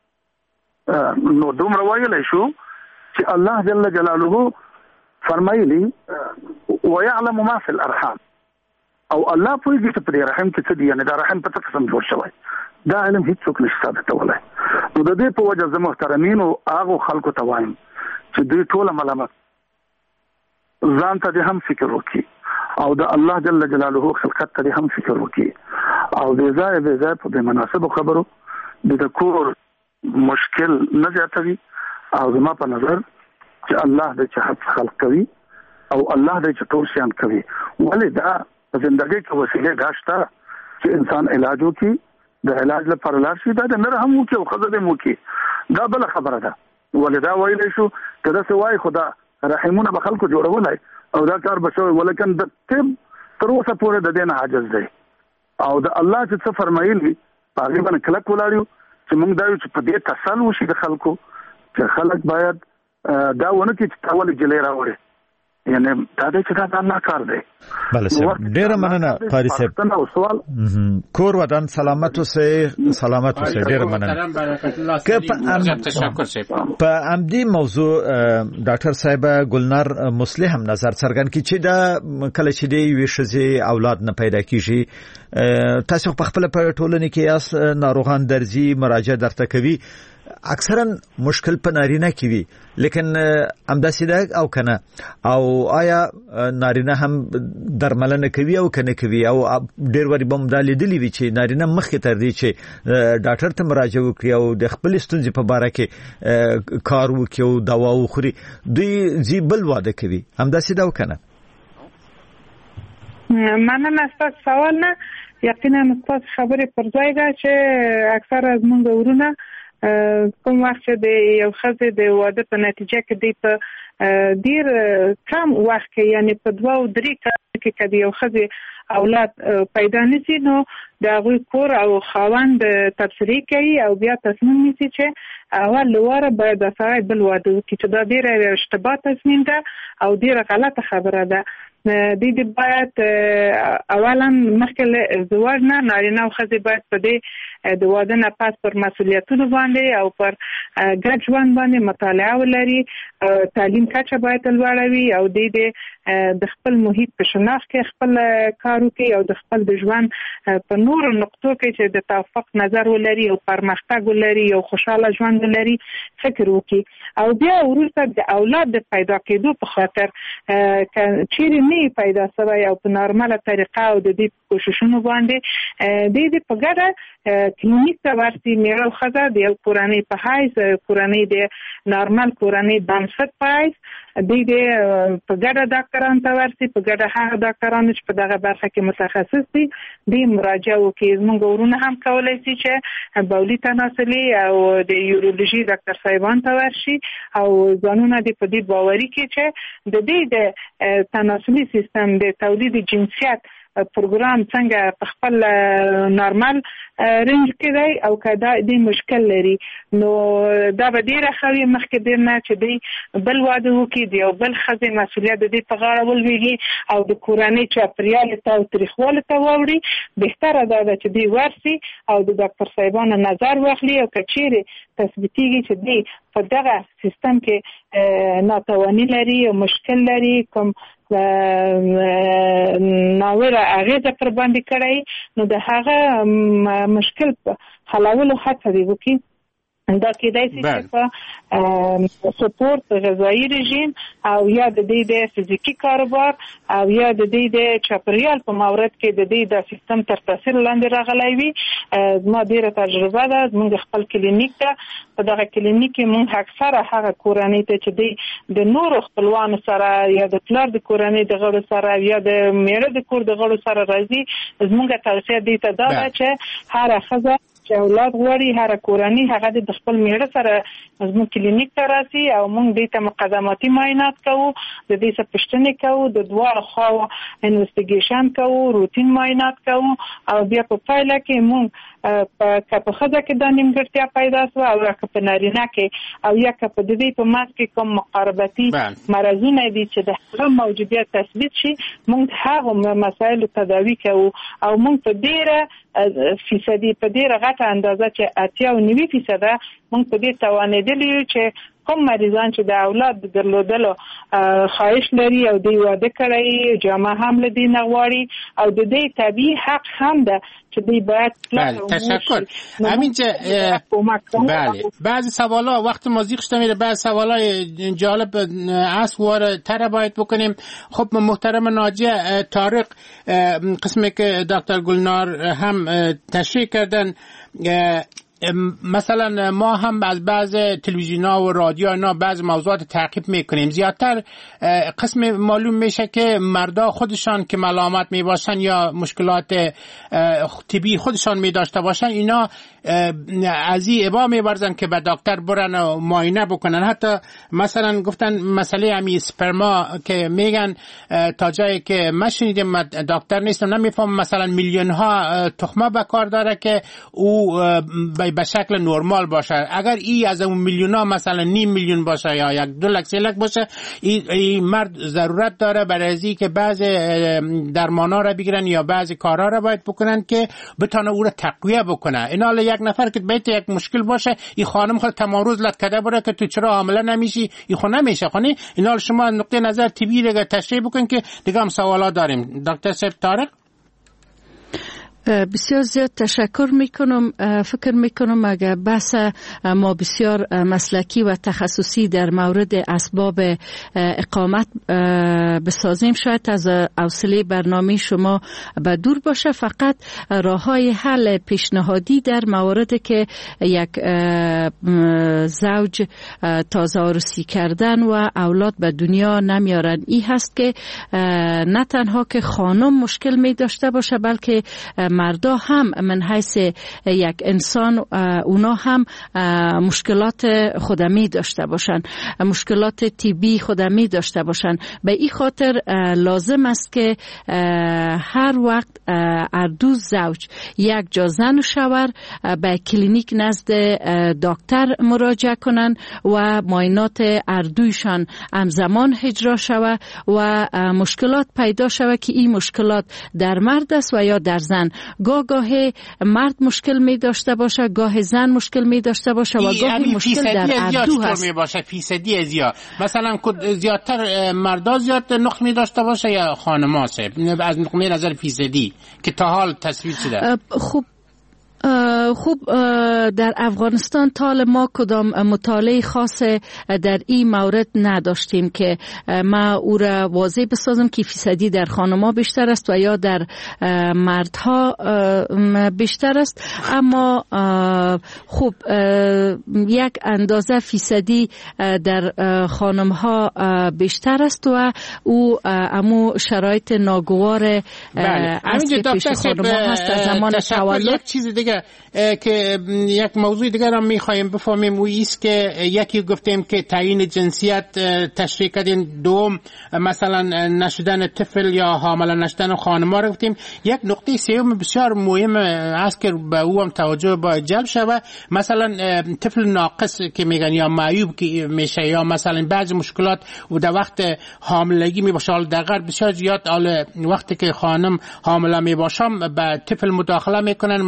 دي نو دومره ویلی شو چې الله جل جلاله فرمایلی ويعلم ما في الارحام او الله پوهیږي چې په دې رحم کې څه دي یعنی دا رحم په څه قسم جوړ شوی دا علم هیڅوک نشي ثابتولای نو د دې په وجه زموږ محترمین او هغه خلکو ته وایم چې دوی ټول ملامت ځان ته هم فکر وکړي او د الله جل جلاله خلقت ته هم فکر وکړي او د ځای به ځای په مناسب خبرو د کور مشکل نه زیاتوي او زما په نظر چې الله د چا خلق کوي او الله د چا ټول شان کوي ولې دا زندګۍ کې وسیله غاشتا چې انسان علاج وکي د علاج لپاره لار شي دا د نر هم وکي او خزه هم وکي دا بل خبره ده ولدا وایلی شو کله سوای خدا رحمونه به خلکو جوړولای او دا کار بشوي ولیکن د طب تر اوسه پورې د دین عاجز دی او د الله چې څه فرمایلی هغه باندې کلک ولاړو چې موږ دا چې په دې تسل وشي د خلکو چې خلک باید دا ونه کې چې تاول جلې راوړي یعنی دا د چې دا الله کار دی بله صاحب ډیره مننه قاری صاحب کور ودان سلامت اوسئ سلامت اوسئ ډیره مننه که په امدی موضوع ډاکټر صاحب گلنار مصلح هم نظر څرګند کړي چې دا کله چې دی وشزي اولاد نه پیدا کیږي تاسو په خپل په ټولنه کې یاس ناروغان درځي مراجعه درته کوي اکثرا مشکل په نارینه کې وي لیکن امداسي ده او کنه او آیا نارینه هم درملنه کوي او کنه کوي او ډیر وری بم دالې دلی وی چې نارینه مخکې تر دې چې ډاکټر ته مراجعه وکړي او د خپل ستونزې په باره کې کار وکړي او دوا وخوري دوی زی بل واده کوي امداسي ده او کنه مننه تاسو سوال نه یقینا تاسو خبرې پر ځای ده چې اکثر از موږ ورونه کوم وخت چې د یو خزه د واده په نتیجه کې دی په ډیر کم وخت کې یعنی په دوه او درې کال کې کدی یو خزه اولاد پیدا نشي نو د غوی کور او خاوند تبصری کوي او بیا تصمیم نیسي چې اول لواره باید د سړی بل واده وکړي چې دا ډیره اشتباه تصمیم ده او ډیره غلطه خبره ده د دې باید اولا مخکې زواج نه نارینه او ښځې باید په دې د واده نه پس پر مسؤلیتونو باندې او پر ګډ ژوند باندې مطالعه ولري تعلیم کچه باید لوړه وي او د د خپل محیط په شناخت کې خپل کار وکړي او د خپل د ژوند په نورو نقطو کې چې د توافق نظر ولري او پرمختګ ولري او خوشاله ژوند ولري فکر وکړي او بیا وروسته د اولاد د پیدا کېدو په خاطر چیرې نه پیدا شوی او په نارمله طریقه او د دې کوششونو باندې د دې په ګډه کلینیک ته ورسي میرا او خزه د یو کورنۍ په حیث کورنۍ د نارمل کورنۍ بنسټ په حیث د دې په ګډه ډاکټرانو ته ورسي په ګډه هغه ډاکټرانو چې په دغه برخه کې متخصص دي د مراجعه وکړي موږ ورونه هم کولای شي چې بولي تناسلي او د یورولوژي ډاکټر صاحبان ته ورشي او ځانونه د په دې باوري کې چې د دې د تناسلي سیستم د تولید جنسیت پروګرام څنګه په خپل نارمل رنج کې دی او کدا دې مشکل لري نو دا به ډیره خوي مخکې دې نه چې دې بل واده وکړي دی او بل خزه مسؤلیت دې په غاړه ولوي او د کورنۍ چاپریال ته او تاریخوال ته ووري بهتره ده چې دې ورسي او د ډاکټر صاحبانو نظر واخلي او کچيري تثبیتيږي چې دې په دغه سیستم کې ناتوانی لري او مشکل لري کوم ناوړه اغیزه پر باندې کړی، نو د هغه مشکل په حلولو هڅه دی وکړي. دا کېدای شي چې په سپورت غذایی رژیم او یا د دې د فزیکی کاروبار او یا د دې د چاپریال په مورد کې د دې د سیستم تر تاثیر لاندې راغلی وي. ما ډیره تجربه ده، موږ خپل کلینیک ته په دغه کلینیک کې موږ اکثره هغه کورنۍ ته چې د نورو خپلوانو سره یا د پلار د کورنۍ د غړو سره یا د میړه د کور د غړو سره راځي، زموږ توصیه دې ته دا ده چې هر ښځه چې اولاد غواړي، هر کورنۍ هغه د خپل میړه سره زموږ کلینیک ته راسي او موږ دې ته مقدماتي معاینات کوو، د دې څه پوښتنې کوو، د دواړو خواو انویسټیګیشن کوو، روتین معاینات کوو او بیا په پایله کې موږ که په ښځه کې دا نیمګړتیا پیدا شوه او یا که په نارینه کې او یا که په د دې په منځ کې کوم مقاربتي مرضونه دي چې د هغه موجودیت تثبیت شي، موږ هغو مسایلو تداوي کوو او موږ په ډیره فیصدي په ډیره غټه اندازه چې اتیا او نوي فیصده موږ په دې توانېدلي یو چې کوم مریضان چې د اولاد درلودلو خواهش لري او دوی واده کړی، جامه هم له دې نه غواړي او د دې طبیعي حق هم ده چې دوی باید بله تشکر. همین که بله بعضی سوالا وقت ما زیغ شده میره، بعض سوالای جالب است واره تره باید بکنیم. خب محترم ناجیه طارق، قسمی که دکتر گلنار هم تشریح کردن، مثلا ما هم از بعض تلویزیون ها و رادیو ها بعض موضوعات تعقیب میکنیم. زیادتر قسم معلوم میشه که مردا خودشان که ملامت میباشن یا مشکلات طبی خودشان میداشته باشن، اینا از این ابا میبرزن که به دکتر برن و معاینه بکنن. حتی مثلا گفتن مسئله همی سپرما که میگن تا جایی که من شنیدم، دکتر نیستم نمیفهم، مثلا میلیون ها تخمه به کار داره که او به شکل نرمال باشه. اگر ای از اون میلیون ها مثلا نیم میلیون باشه یا یک دو لک سه لک باشه، ای, ای مرد ضرورت داره برای ازی که بعض درمانا را بگیرن یا بعض کارا را باید بکنن که بتونه او را تقویه بکنه. اینا یک نفر که بیت یک مشکل باشه، ای خانم خود تمارض لط کده بره که تو چرا حامله نمیشی، ای خو نمیشه خونی. اینا شما نقطه نظر طبی دیگه تشریح بکن که دیگه هم سوالا داریم. دکتر صاحب طارق. بسیار زیاد تشکر میکنم. فکر میکنم اگر بحث ما بسیار مسلکی و تخصصی در مورد اسباب اقامت بسازیم، شاید از حوصله برنامه شما به دور باشه. فقط راههای حل پیشنهادی در موردی که یک زوج تازه عروسی کردن و اولاد به دنیا نمیارن، این هست که نه تنها که خانم مشکل می داشته باشه، بلکه مردا هم من حیث یک انسان اونا هم مشکلات خودمی داشته باشن، مشکلات طبی خودمی داشته باشن. به این خاطر لازم است که هر وقت هر دو زوج یک جا زن و شوهر به کلینیک نزد دکتر مراجعه کنن و معاینات هر دویشان همزمان اجرا شوه و مشکلات پیدا شوه که این مشکلات در مرد است و یا در زن. گاه گاه مرد مشکل می داشته باشه، گاه زن مشکل می داشته باشه و گاه مشکل در هر دو هست. می باشه فیصدی زیاد، مثلا زیادتر مردا زیاد نقص می داشته باشه یا خانم‌ها از نقطه نظر فیصدی که تا حال تصویر شده؟ خوب خوب در افغانستان تا ما کدام مطالعه خاص در این مورد نداشتیم که ما او را واضح بسازم که فیصدی در خانم‌ها بیشتر است و یا در مردها بیشتر است. اما خوب یک اندازه فیصدی در خانم‌ها بیشتر است و او امو شرایط ناگوار است که پیش خانم‌ها هست از زمان تولد. که یک موضوع دیگر هم میخوایم بفهمیم و ایست که یکی گفتیم که تعیین جنسیت تشریح کردیم، دوم مثلا نشدن طفل یا حامله نشدن خانم‌ها رو گفتیم. یک نقطه سوم بسیار مهم است که به او هم توجه باید جلب شود، مثلا طفل ناقص که میگن یا معیوب که میشه یا مثلا بعضی مشکلات و در وقت حاملگی میباشه. در غرب بسیار زیاد وقتی که خانم حامله میباشه به طفل مداخله میکنن، مثلا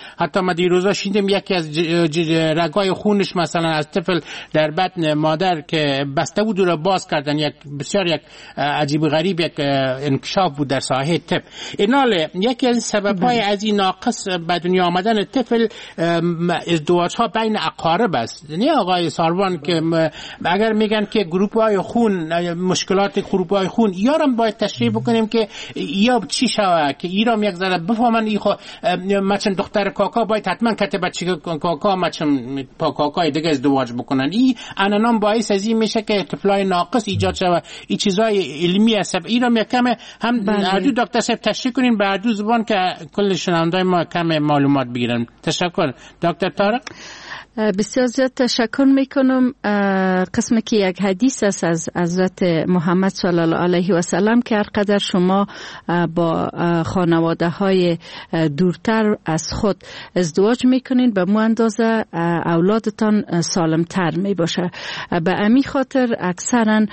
حتی ما دیروزا شیدیم یکی از رگای خونش مثلا از طفل در بطن مادر که بسته بود رو باز کردن. یک بسیار یک عجیب غریب یک انکشاف بود در ساحه طب. ایناله یکی از سبب‌های از این ناقص به دنیا آمدن طفل ازدواج‌ها بین اقارب است. یعنی آقای ساروان که اگر میگن که گروه‌های خون مشکلات گروه‌های خون یارم باید تشریح بکنیم که یا چی شوه که ایرام یک ذره بفهمن ای خو مچن دختر کاکا باید حتما کته بچه کاکا مچن پا کاکای دیگه ازدواج بکنن. این انانام باعث از این میشه که طفلای ناقص ایجاد شوه. این چیزای علمی است. ایرام یک کم هم اردو دکتر صاحب تشریح کنین به اردو زبان که کل شنوندای ما کم معلومات بگیرن. تشکر دکتر طارق. بسیار زیاد تشکر میکنم. قسمی که یک حدیث است از حضرت محمد صلی الله علیه و سلم که هر قدر شما با خانواده های دورتر از خود ازدواج میکنین به مو اندازه اولادتان سالمتر می باشه. به امی خاطر اکثرا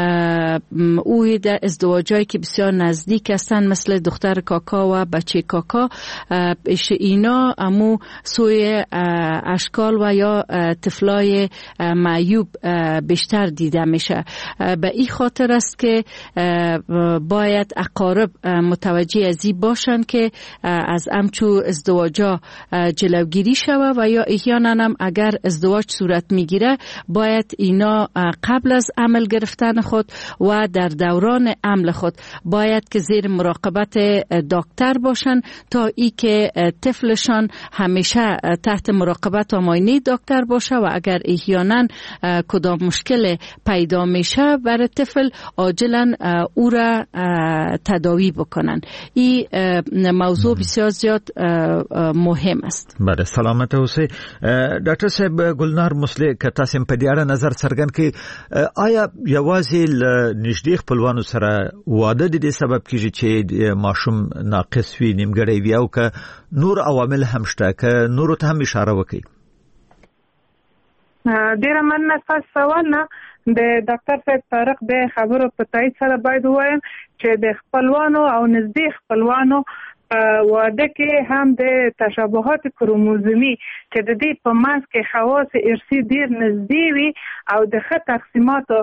اوی در ازدواجایی که بسیار نزدیک هستن مثل دختر کاکا و بچه کاکا اینا امو سوی اشکال و یا طفلای معیوب بیشتر دیده میشه. به این خاطر است که باید اقارب متوجه از این باشن که از امچو ازدواجا جلوگیری شوه و یا احیانا هم اگر ازدواج صورت میگیره باید اینا قبل از عمل گرفتن خود و در دوران عمل خود باید که زیر مراقبت دکتر باشن تا ای که طفلشان همیشه تحت مراقبت و معاینه دکتر باشه و اگر احیانا کدام مشکل پیدا میشه برای طفل عاجلا او را تداوی بکنن. این موضوع بسیار زیاد مهم است. بله سلامت اوسئ. ډاکټر صاحب ګلنار مسلې که تاسو په دې اړه نظر څرګند کړئ آیا یوازې نږدې خپلوانو سره واده د دې سبب کیږي چې ماشوم ناقص وي نیمګړی وي او که نور عوامل هم شته که نور ته هم اشاره وکړئ؟ ډیره مننه تاسو سوال نه د ډاکټر صاحب طارق د خبرو په تایید سره باید وایم چې د خپلوانو او نږدې خپلوانو واده کې هم د تشابهات کروموزومي چې د دې په منځ کې خواص ارثي ډیر نږدې وي او د ښه تقسیماتو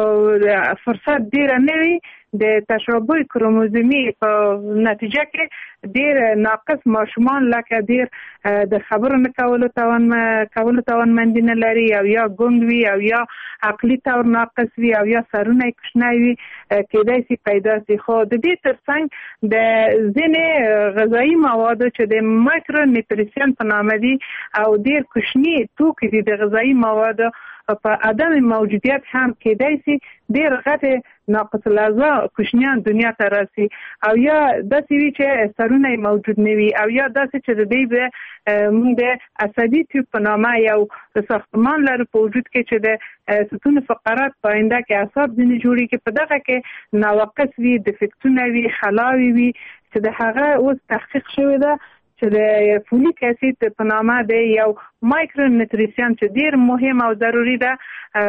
فرصت ډیره نه وي د تشابه کروموزومي په نتیجه کې ډیر ناقص ماشومان لکه ډیر د خبرو نه کولو توان کولو توانمندي نه لري او یا ګونګ وي او یا عقلي تور ناقص وي او یا سرونه کوچنی وي کېدای شي پیدا شي. خو د دې ترڅنګ د ځینې غذایي موادو چې د مایکرو نیوټریشن په نامه دي او ډیر کوچني توکي دي د غذایي موادو په عدم موجودیت هم کېدای شي ډیر غټ ناقص الاعضاء کوچنیان دنیا ته راسي او یا داسې وي چې سرونه موجود نه وي او یا داسې چې د دې به موږ د عصبي تیوب په نامه یو ساختمان لرو په وجود کې چې د ستون فقرات په آینده کې اعصاب ځینې جوړي کې په دغه کې ناقص وي دفکتونه وي خلاوي وي چې د هغه اوس تحقیق شوی ده چې د فولیک اسید په نامه د یو مایکرو نیوټریشن چې ډیر مهم او ضروری ده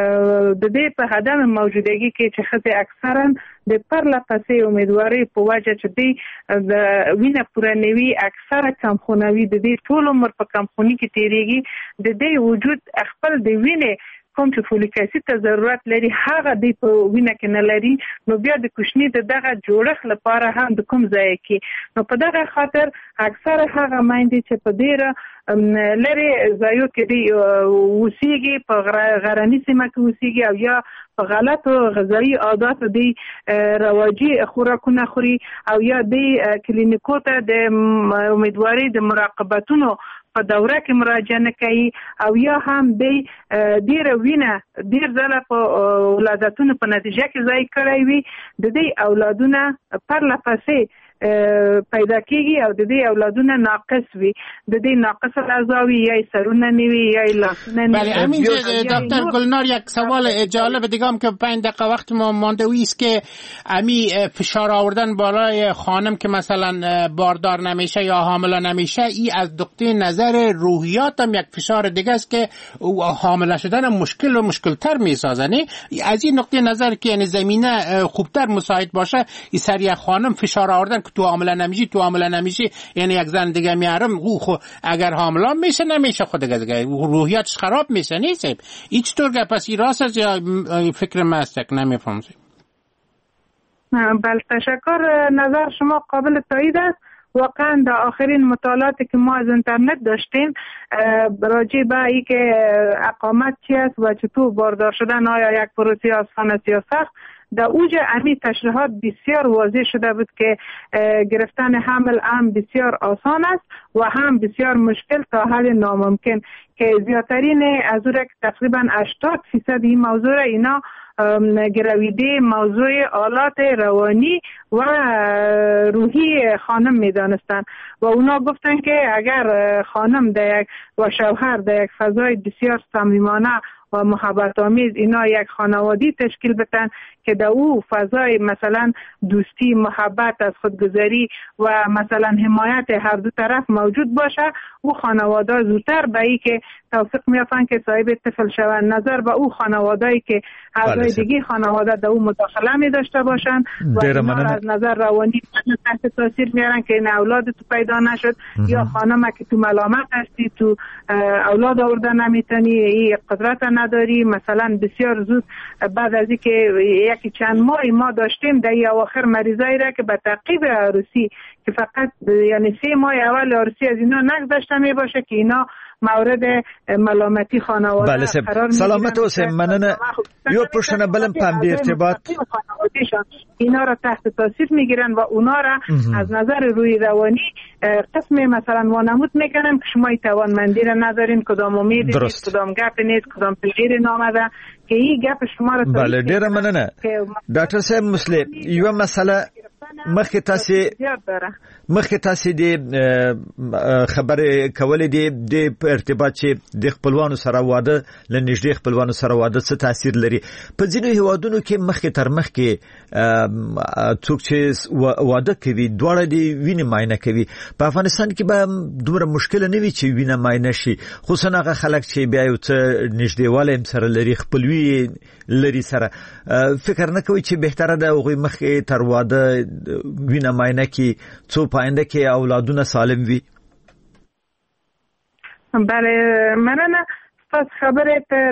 د دې په عدم موجودګي کې چې خځې اکثرا د پرله پسې امیدواري په وجه چې دی د وینه پورنوي اکثره کمخونوي د دې ټول عمر په کمخوني کې تیریږي د دې وجود خپل د وینه کوم چې فولیک اسید ته ضرورت لري هغه دی په وینه کې نه لري نو بیا د کوچني د دغه جوړښت لپاره هم د کوم ځای کې نو په دغه خاطر اکثره هغه مایندې چې په ډیره لري ځایو کې دی اوسېږي په غرني سیمه کې اوسېږي او یا په غلطو غذایي عاداتو دی رواجي خوراکونه خوري او یا دی کلینیکو ته د امیدواري د مراقبتونو په دوره کې مراجعه نه کوي او یا هم دی ډیر وینه ډیر ځله په ولادتونو په نتیجه کې ځای کړی وي د دې اولادونه پرله پسې پیدا کیږي او د دې اولادونه ناقص وي د دې ناقص الاعضاء یا سرونه نیوي یا لاسونه نیوي. بله همین دکتر گلنار یک سوال جالب دیگه هم که پنج دقیقه وقت ما مانده است که امی فشار آوردن بالای خانم که مثلا باردار نمیشه یا حامله نمیشه ای از نقطه نظر روحیات هم یک فشار دیگه است که حامله شدن مشکل و مشکلتر میسازنه. از این نقطه نظر که یعنی زمینه خوبتر مساعد باشه ای سری خانم فشار آوردن که تو حامله نمیشی تو حامله نمیشی یعنی یک زن دیگه میارم او خو اگر حامله میشه نمیشه خود دیگه روحیاتش خراب میشه نیست این چطور که پس این راست یا فکر ما است نمیفهمم. بله تشکر، نظر شما قابل تایید است. واقعا در آخرین مطالعاتی که ما از اینترنت داشتیم راجع به ای که اقامت چی است و چطور باردار شدن آیا یک پروسه آسان است یا سخت، در اوج امی تشریحات بسیار واضح شده بود که گرفتن حمل هم بسیار آسان است و هم بسیار مشکل تا حد ناممکن که زیادترین از اون تقریبا هشتاد فیصد این موضوع اینا گرویده موضوع آلات روانی و روحی خانم می دانستن و اونا گفتن که اگر خانم در یک و شوهر در یک فضای بسیار صمیمانه و محبت آمیز اینا یک خانوادی تشکیل بدن که در او فضای مثلا دوستی محبت از خودگذاری و مثلا حمایت هر دو طرف موجود باشه او خانواده زودتر به ای که توفیق میافن که صاحب طفل شوند. نظر به او خانواده‌ای که اعضای دیگه خانواده در او مداخله می داشته باشن و اینا از نظر روانی تحت تاثیر میارن که این اولاد تو پیدا نشد یا خانم که تو ملامت هستی تو اولاد آورده نمیتونی این قدرت نداری مثلا بسیار زود بعد از اینکه یکی چند ماهی ما داشتیم در اواخر مریضایی را که به تعقیب عروسی که فقط یعنی سه ماه اول عروسی از اینا نگذشته می باشه که اینا مورد ملامتی خانواده بله قرار می سلامت اوسه مننه یو پرشنه بلم پم بی ارتباط اینا را تحت تاثیر میگیرن و اونا را از نظر روی روانی قسم مثلا وانمود میکنن که شما توانمندی را ندارین، کدام امید نیست، کدام گپ نیست، کدام پلیر نامده که این گپ شما را بله ډیر مننه ډاکټر صاحب مسلم یو مسله مخکې تاسو مخکې تاسو د خبرې کولې د په ارتباط چې د خپلوانو سره واده لنږدې خپلوانو سره واده څه تاثیر لري په ځینو هیوادونو کې مخکې تر مخکې څوک چې واده کوي دواړه د وینې معاینه کوي. په افغانستان کې به دومره مشکل نه وي چې وینه معاینه شي، خصوصا هغه خلک چې بیا یو څه نږدېوالی هم سره لري خپلوي لري سره فکر نه کوي چې بهتره ده هغوی مخکې تر واده وینه معاینه کې څو پاینده کې اولادونه سالم وي. بله مننه، پس خبره تر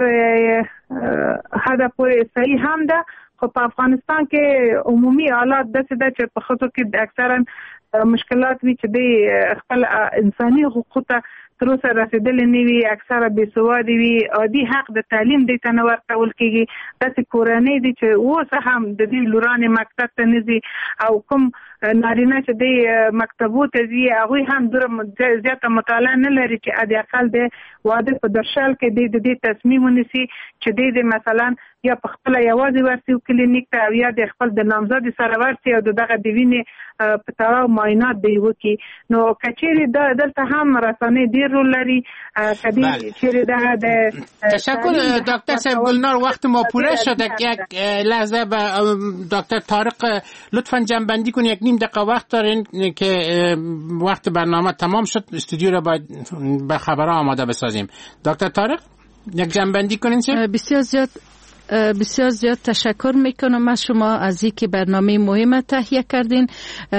حد پورې صحیح هم ده. خب په افغانستان کې عمومي حالات داسې ده چې په ښځو کې اکثرا مشکلات وي چې د خپل انساني حقوقو ته تر اوسه رسیدلې نه وي، اکثره بې سوادي وي، عادي حق د تعلیم دې ته نه ورکول کېږي. داسې کورنۍ دي چې اوس هم د دې لورانې مکتب ته نه ځي او کوم نارینه چې د مکتبو ته ځي هغوی هم دومره زیاته مطالعه نه لري چې حداقل د واده په درشل کې د دې تصمیم ونیسي چې د مثلا یا په خپله یوازې ورسي کلینیک ته او یا د خپل د نامزد سره ورسي او دغه د وینې په تړاو معاینات دی وکړي. نو که چیرې دلته هم رسانې ډېر رول لري که چیرې دغه د تشکر دکتر صاحب گلنار، وقت ما پوره شد. یک لحظه به دکتر طارق لطفا جنبندی کن، یک نیم دقیقه وقت دارین که وقت برنامه تمام شد، استودیو را باید به خبرها آماده بسازیم. دکتر طارق یک جنبندی کنین. بسیار زیاد بسیار زیاد تشکر میکنم از شما از اینکه برنامه مهم تهیه کردین.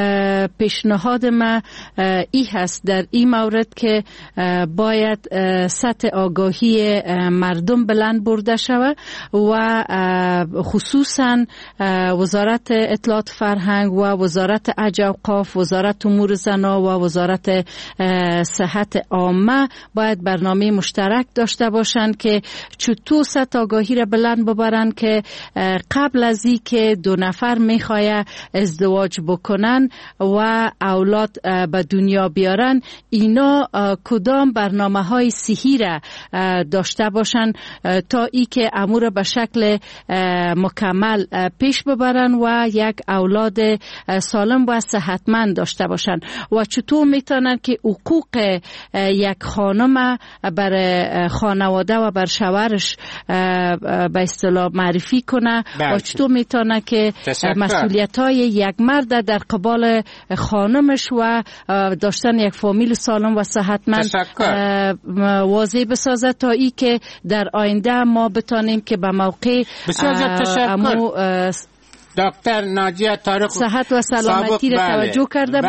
پیشنهاد ما ای هست در این مورد که باید سطح آگاهی مردم بلند برده شود و خصوصا وزارت اطلاعات فرهنگ و وزارت حج و اوقاف، وزارت امور زنا و وزارت صحت عامه باید برنامه مشترک داشته باشند که چطور سطح آگاهی را بلند ببرن که قبل از این که دو نفر میخواه ازدواج بکنن و اولاد به دنیا بیارن اینا کدام برنامه های صحی را داشته باشن تا ای که امور به شکل مکمل پیش ببرن و یک اولاد سالم و صحتمند داشته باشن و چطور میتونن که حقوق یک خانم بر خانواده و بر شوهرش به اصطلاح معرفی کنه و چطور میتونه که مسئولیت های یک مرد در قبال خانمش و داشتن یک فامیل سالم و صحتمند واضح بسازه تا ای که در آینده ما بتانیم که به موقع امو دکتر ناجیه طارق صحت و سلامتی را توجه کرده